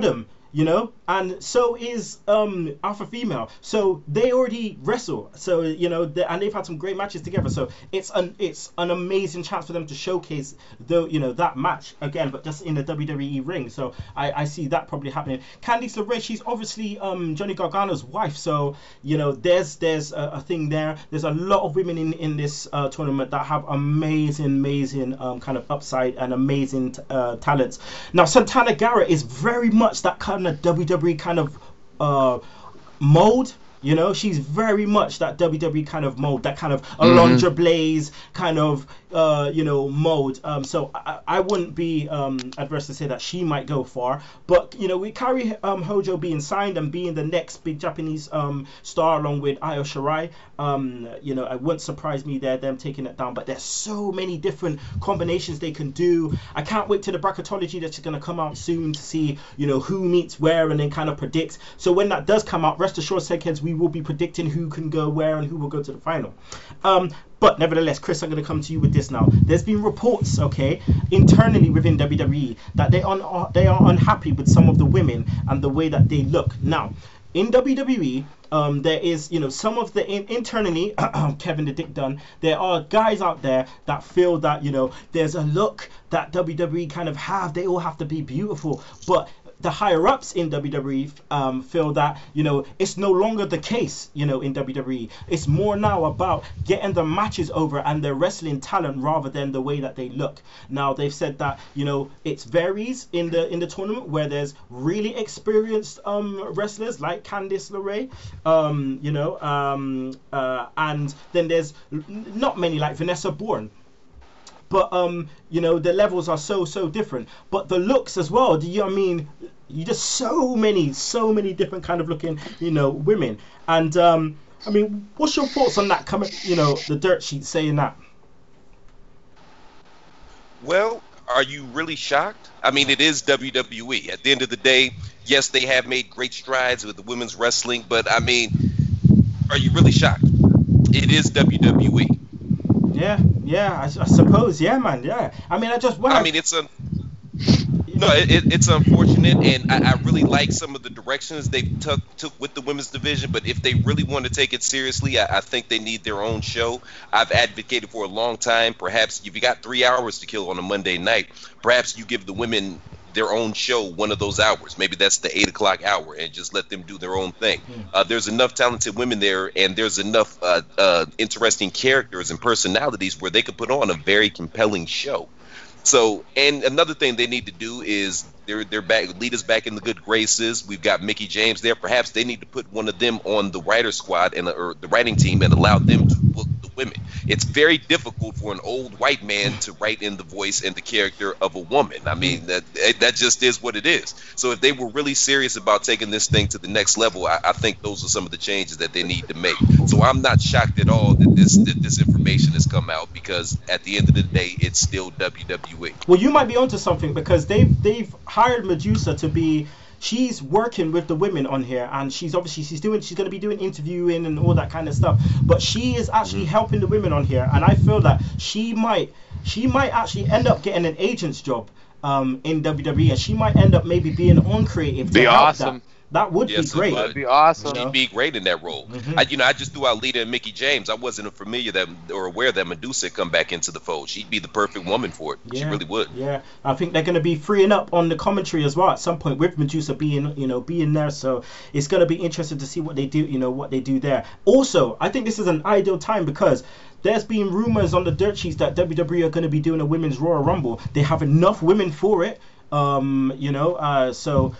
you know, and so is um Alpha Female. So they already wrestle. So you know, they, and they've had some great matches together. So it's an it's an amazing chance for them to showcase the you know that match again, but just in the W W E ring. So I, I see that probably happening. Candice LeRae, she's obviously um Johnny Gargano's wife. So you know, there's there's a, a thing there. There's a lot of women in in this uh, tournament that have amazing amazing um kind of upside and amazing uh, talents. Now Santana Garrett is very much that kind of W W E kind of uh mold. You know, she's very much that W W E kind of mold, that kind of Alundra mm-hmm. Blaze kind of, uh, you know, mold. Um, so I, I wouldn't be um, adverse to say that she might go far. But, you know, with Kairi um, Hojo being signed and being the next big Japanese um, star along with Io Shirai, um, you know, it wouldn't surprise me there, them taking it down. But there's so many different combinations they can do. I can't wait to the bracketology that's going to come out soon to see, you know, who meets where and then kind of predict. So when that does come out, rest assured, Segheads, we will be predicting who can go where and who will go to the final. Um, but nevertheless, Chris, I'm going to come to you with this now. There's been reports, okay, internally within W W E that they are they are unhappy with some of the women and the way that they look. Now, in W W E, um, there is, you know, some of the in, internally, Kevin the Dick Dunn, there are guys out there that feel that, you know, there's a look that W W E kind of have. They all have to be beautiful, but the higher ups in W W E um, feel that, you know, it's no longer the case, you know, in W W E. It's more now about getting the matches over and their wrestling talent rather than the way that they look. Now, they've said that, you know, it varies in the in the tournament where there's really experienced um, wrestlers like Candice LeRae, um, you know, um, uh, and then there's not many like Vanessa Bourne. But, um, you know, the levels are so, so different. But the looks as well, do you know what I mean? You just so many, so many different kind of looking, you know, women. And, um, I mean, what's your thoughts on that coming, you know, the dirt sheet saying that? Well, are you really shocked? I mean, it is W W E. At the end of the day, yes, they have made great strides with the women's wrestling. But, I mean, are you really shocked? It is W W E. Yeah, yeah, I, I suppose, yeah, man, yeah. I mean, I just want. I mean, it's a no, it, it's unfortunate, and I, I really like some of the directions they took took with the women's division. But if they really want to take it seriously, I, I think they need their own show. I've advocated for a long time. Perhaps if you got three hours to kill on a Monday night, perhaps you give the women their own show one of those hours. Maybe that's the eight o'clock hour, and just let them do their own thing. Mm. Uh, there's enough talented women there, and there's enough uh, uh, interesting characters and personalities where they could put on a very compelling show. So, and another thing they need to do is they're they're back, lead us back in the good graces. We've got Mickie James there. Perhaps they need to put one of them on the writer squad and or the writing team and allow them to book the women. It's very difficult for an old white man to write in the voice and the character of a woman. I mean, that that just is what it is. So if they were really serious about taking this thing to the next level, I, I think those are some of the changes that they need to make. So I'm not shocked at all that this that this information has come out, because at the end of the day, it's still W W E. Well, you might be onto something, because they've they've hired Medusa to be. She's working with the women on here, and she's obviously she's doing she's going to be doing interviewing and all that kind of stuff, but she is actually mm-hmm. helping the women on here, and I feel that she might she might actually end up getting an agent's job um in W W E, and she might end up maybe being on creative. Be awesome. That. That would yes, be great. Would. That'd be awesome. She'd be great in that role. Mm-hmm. I, you know, I just threw out Lita and Mickie James. I wasn't familiar that or aware that Medusa had come back into the fold. She'd be the perfect woman for it. Yeah, she really would. Yeah, I think they're going to be freeing up on the commentary as well at some point with Medusa being, you know, being there. So it's going to be interesting to see what they do. You know, what they do there. Also, I think this is an ideal time, because there's been rumors on the dirt sheets that W W E are going to be doing a women's Royal Rumble. They have enough women for it. Um, you know, uh, so.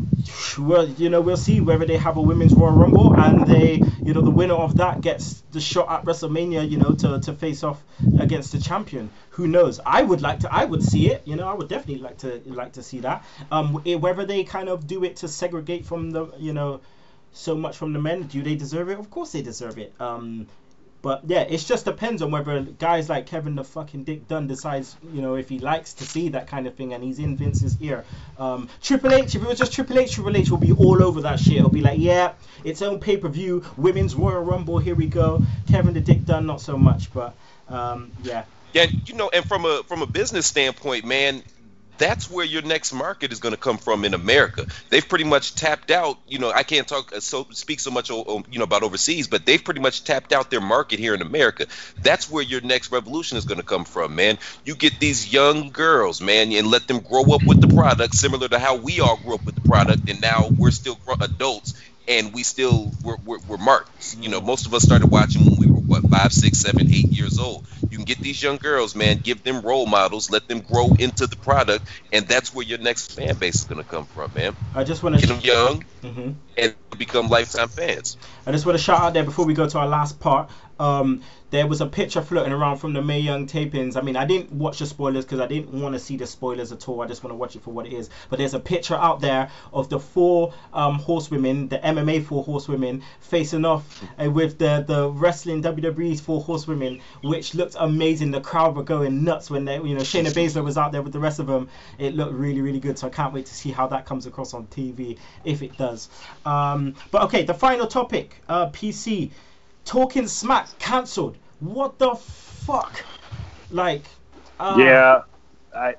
Well, you know, we'll see whether they have a women's Royal Rumble, and they, you know, the winner of that gets the shot at WrestleMania, you know, to, to face off against the champion. Who knows? I would like to, I would see it, you know, I would definitely like to like to see that. Um, whether they kind of do it to segregate from the, you know, so much from the men, do they deserve it? Of course they deserve it. Um, But yeah, it just depends on whether guys like Kevin the fucking Dick Dunn decides, you know, if he likes to see that kind of thing and he's in Vince's ear. Um, Triple H, if it was just Triple H, Triple H will be all over that shit. He'll be like, yeah, its own pay-per-view, Women's Royal Rumble, here we go. Kevin the Dick Dunn, not so much, but um, yeah. Yeah, you know, and from a from a business standpoint, man, that's where your next market is going to come from in America. They've pretty much tapped out. You know, I can't talk so speak so much, you know, about overseas, but they've pretty much tapped out their market here in America. That's where your next revolution is going to come from, man. You get these young girls, man, and let them grow up with the product, similar to how we all grew up with the product, and now we're still adults. And we still we're, we're, we're marks. You know, most of us started watching when we were what five, six, seven, eight years old. You can get these young girls, man, give them role models, let them grow into the product, and that's where your next fan base is going to come from, man. I just want to get them young mm-hmm. and become lifetime fans. I just want to shout out there before we go to our last part. Um, there was a picture floating around from the Mae Young tapings. I mean, I didn't watch the spoilers because I didn't want to see the spoilers at all. I just want to watch it for what it is. But there's a picture out there of the four um, horsewomen, the M M A four horsewomen, facing off uh, with the, the wrestling W W E's four horsewomen, which looked amazing. The crowd were going nuts when they, you know, Shayna Baszler was out there with the rest of them. It looked really, really good. So I can't wait to see how that comes across on T V, if it does. Um, but okay, the final topic, uh, P C. Talking Smack cancelled. What the fuck? Like, uh, yeah, I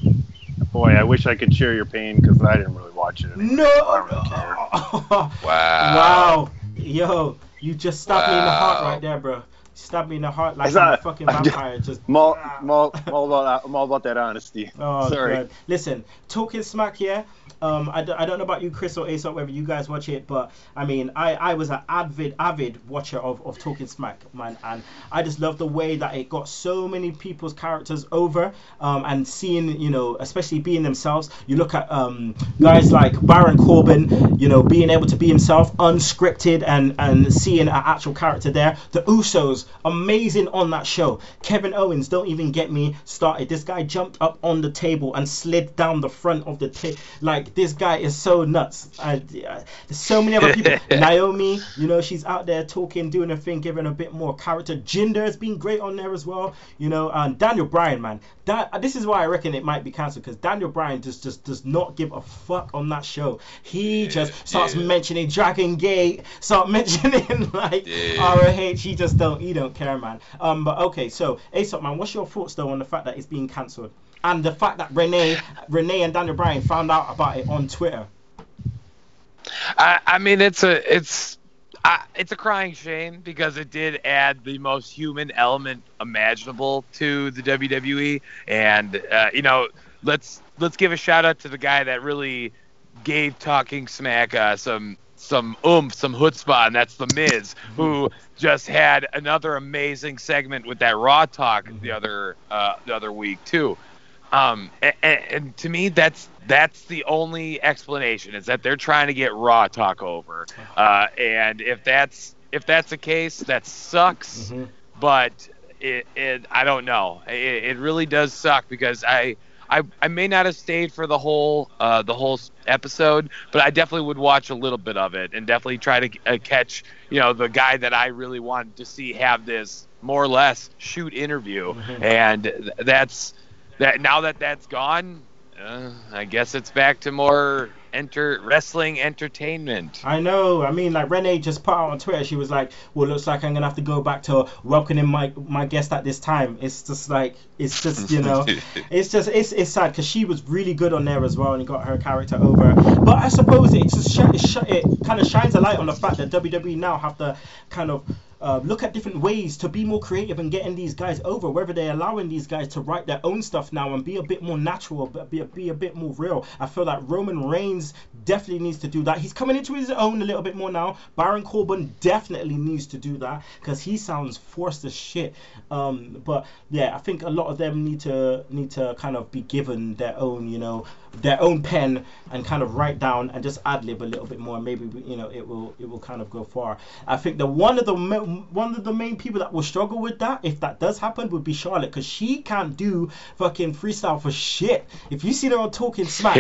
boy, I wish I could share your pain because I didn't really watch it anymore. No, I don't really care. Wow, wow, yo, you just stabbed wow. me in the heart right there, bro. Stabbed me in the heart like not, a fucking vampire. Just, I'm all, I'm all, I'm all about, I'm all about that honesty. Oh, sorry. God. Listen, Talking Smack, yeah. Um, I, d- I don't know about you, Chris or Aesop, whether you guys watch it, but I mean, I, I was an avid, avid watcher of, of Talking Smack, man, and I just love the way that it got so many people's characters over, um, and seeing, you know, especially being themselves. You look at um, guys like Baron Corbin, you know, being able to be himself, unscripted, and, and seeing an actual character there. The Usos, amazing on that show. Kevin Owens, don't even get me started. This guy jumped up on the table and slid down the front of the table. Like, this guy is so nuts. I, I, there's so many other people. Naomi, you know, she's out there talking, doing her thing, giving a bit more character. Jinder has been great on there as well, you know. And Daniel Bryan, man, that this is why I reckon it might be cancelled, because Daniel Bryan just, just does not give a fuck on that show. He yeah, just starts yeah. mentioning Dragon Gate, start mentioning like yeah. R O H. He just don't, he don't care, man. Um, but okay, so Aesop, man, what's your thoughts though on the fact that it's being cancelled? And the fact that Renee, Renee and Daniel Bryan found out about it on Twitter. I, I mean, it's a it's I, it's a crying shame because it did add the most human element imaginable to the W W E, and uh, you know, let's let's give a shout out to the guy that really gave Talking Smack uh, some some oomph, some chutzpah, and that's the Miz, who just had another amazing segment with that Raw talk the other uh, the other week too. Um, and, and to me, that's that's the only explanation, is that they're trying to get Raw talk over. Uh, and if that's if that's the case, that sucks. Mm-hmm. But it, it I don't know. It, it really does suck because I, I I may not have stayed for the whole uh, the whole episode, but I definitely would watch a little bit of it and definitely try to uh, catch you know the guy that I really wanted to see have this more or less shoot interview. Mm-hmm. And th- that's. That now that that's gone, uh, I guess it's back to more enter wrestling entertainment. I know. I mean, like Renee just put out on Twitter, she was like, "Well, looks like I'm gonna have to go back to welcoming my my guest at this time." It's just like, it's just you know, it's just it's it's sad because she was really good on there as well and got her character over. But I suppose it just sh- it, sh- it kind of shines a light on the fact that W W E now have to kind of. Uh, look at different ways to be more creative and getting these guys over, whether they're allowing these guys to write their own stuff now and be a bit more natural, but be a, be a bit more real. I feel like Roman Reigns definitely needs to do that. He's coming into his own a little bit more now. Baron Corbin definitely needs to do that because he sounds forced as shit. Um, but yeah, I think a lot of them need to need to kind of be given their own, you know, their own pen and kind of write down and just ad lib a little bit more. Maybe you know it will it will kind of go far. I think the one of the one of the main people that will struggle with that, if that does happen, would be Charlotte, because she can't do fucking freestyle for shit. If you see her on Talking Smack,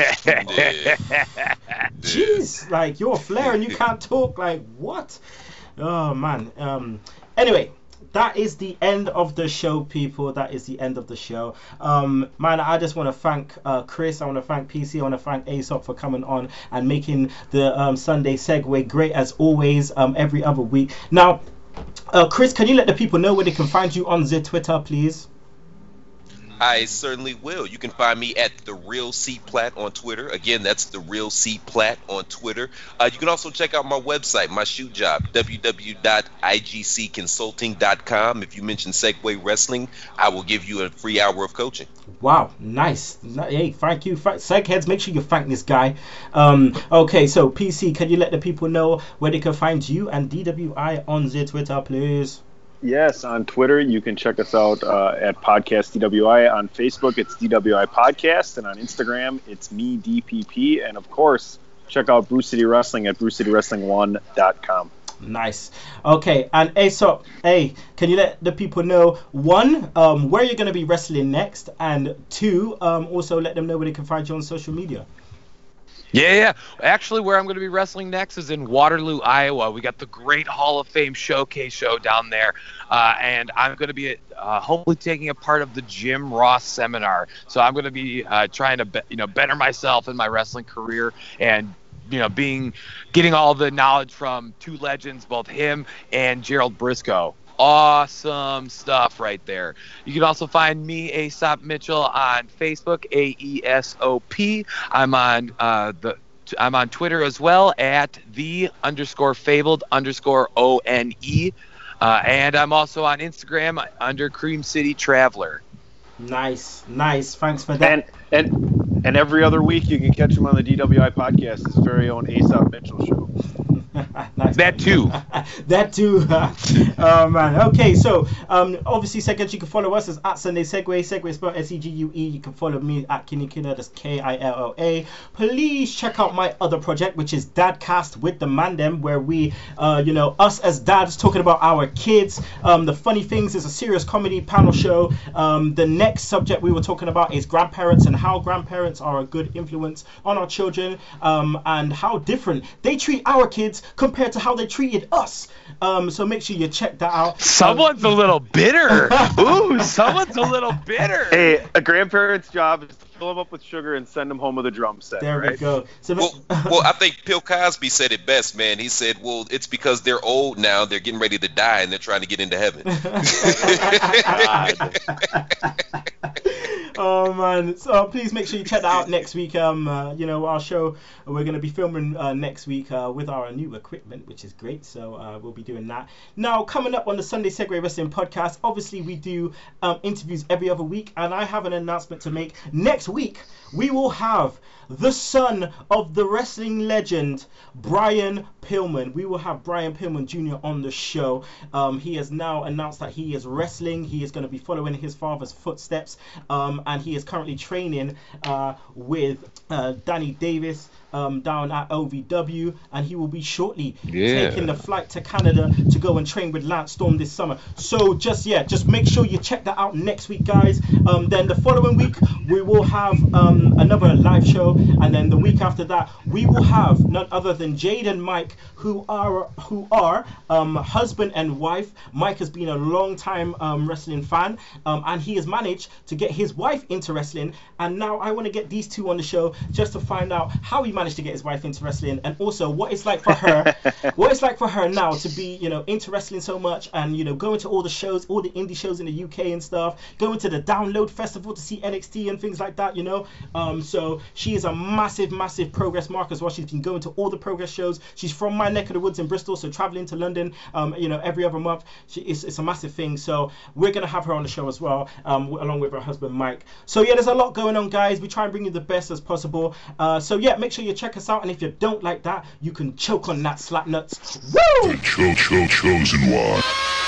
jeez, like you're a Flair and you can't talk. Like what? Oh man. Um. Anyway. That is the end of the show, people. That is the end of the show. Um, man, I just want to thank uh, Chris. I want to thank P C. I want to thank Aesop for coming on and making the um, Sunday segue great as always, um, every other week. Now, uh, Chris, can you let the people know where they can find you on the Twitter, please? I certainly will. You can find me at The Real C Platt on Twitter. Again, that's The Real C Platt on Twitter. Uh, you can also check out my website, my shoe job, w w w dot i g c consulting dot com. If you mention Segway Wrestling, I will give you a free hour of coaching. Wow, nice. Hey, thank you. Segheads, make sure you thank this guy. Um, okay, so P C, can you let the people know where they can find you and D W I on the Twitter, please? Yes, on Twitter, you can check us out uh, at Podcast D W I. On Facebook, it's D W I Podcast. And on Instagram, it's me, D P P. And, of course, check out Brew City Wrestling at brew city wrestling one dot com. Nice. Okay, and Aesop, hey, can you let the people know, one, um, where you're going to be wrestling next, and two, um, also let them know where they can find you on social media? Yeah, yeah. Actually, where I'm going to be wrestling next is in Waterloo, Iowa. We got the Great Hall of Fame Showcase show down there, uh, and I'm going to be uh, hopefully taking a part of the Jim Ross seminar. So I'm going to be uh, trying to, be, you know, better myself in my wrestling career, and you know, being getting all the knowledge from two legends, both him and Gerald Briscoe. Awesome stuff right there. You can also find me, Aesop Mitchell, on Facebook, A E S O P. I'm on uh, the I'm on Twitter as well at the underscore fabled underscore O N E. Uh, and I'm also on Instagram under Cream City Traveler. Nice, nice. Thanks for that. And and and every other week you can catch him on the D W I podcast, his very own Aesop Mitchell show. Nice. That too. That too. Oh man. Okay, so um, obviously, second, you can follow us as at Sunday Segway. Segway is spelled S E G U E. You can follow me at Kinney Killer. That's K I L L A. Please check out my other project, which is Dadcast with the Mandem, where we, uh, you know, us as dads talking about our kids. Um, the funny things is a serious comedy panel show. Um, the next subject we were talking about is grandparents and how grandparents are a good influence on our children, um, and how different they treat our kids compared to how they treated us. Um, so make sure you check that out. Someone's um, a little bitter. Ooh, someone's a little bitter. Hey, a grandparent's job is to fill them up with sugar and send them home with a drum set. There right? we go. So, well, well, I think Bill Cosby said it best, man. He said, well, it's because they're old now, they're getting ready to die, and they're trying to get into heaven. Oh man, so please make sure you check that out next week. Um, uh, you know, our show, we're going to be filming uh, next week uh, with our new equipment, which is great. So uh, we'll be doing that. Now, coming up on the Sunday Segway Wrestling podcast, obviously we do um, interviews every other week, and I have an announcement to make. Next week, we will have the son of the wrestling legend, Brian Pillman. We will have Brian Pillman Junior on the show. Um, he has now announced that he is wrestling. He is going to be following his father's footsteps, um, and he is currently training uh, with uh, Danny Davis um, down at O V W, and he will be shortly yeah. taking the flight to Canada to go and train with Lance Storm this summer. So just yeah, just make sure you check that out next week, guys. Um, then the following week we will have um, another live show, and then the week after that we will have none other than Jade and Mike, who are who are um, husband and wife. Mike has been a long time um, wrestling fan, um, and he has managed to get his wife into wrestling. And now I want to get these two on the show just to find out how he managed to get his wife into wrestling, and also what it's like for her, what it's like for her now to be, you know, into wrestling so much, and you know, going to all the shows, all the indie shows in the U K and stuff, going to the Download Festival to see N X T and things like that, you know. Um, so she is a massive, massive progress mark as well. She's been going to all the progress shows. She's from my neck of the woods in Bristol, so traveling to London, um, you know, every other month, she, it's, it's a massive thing. So we're gonna have her on the show as well, um, along with her husband Mike. So yeah, there's a lot going on, guys. We try and bring you the best as possible. Uh, so yeah, make sure you check us out, and if you don't like that, you can choke on that slap nuts. Woo! The cho- cho- chosen one.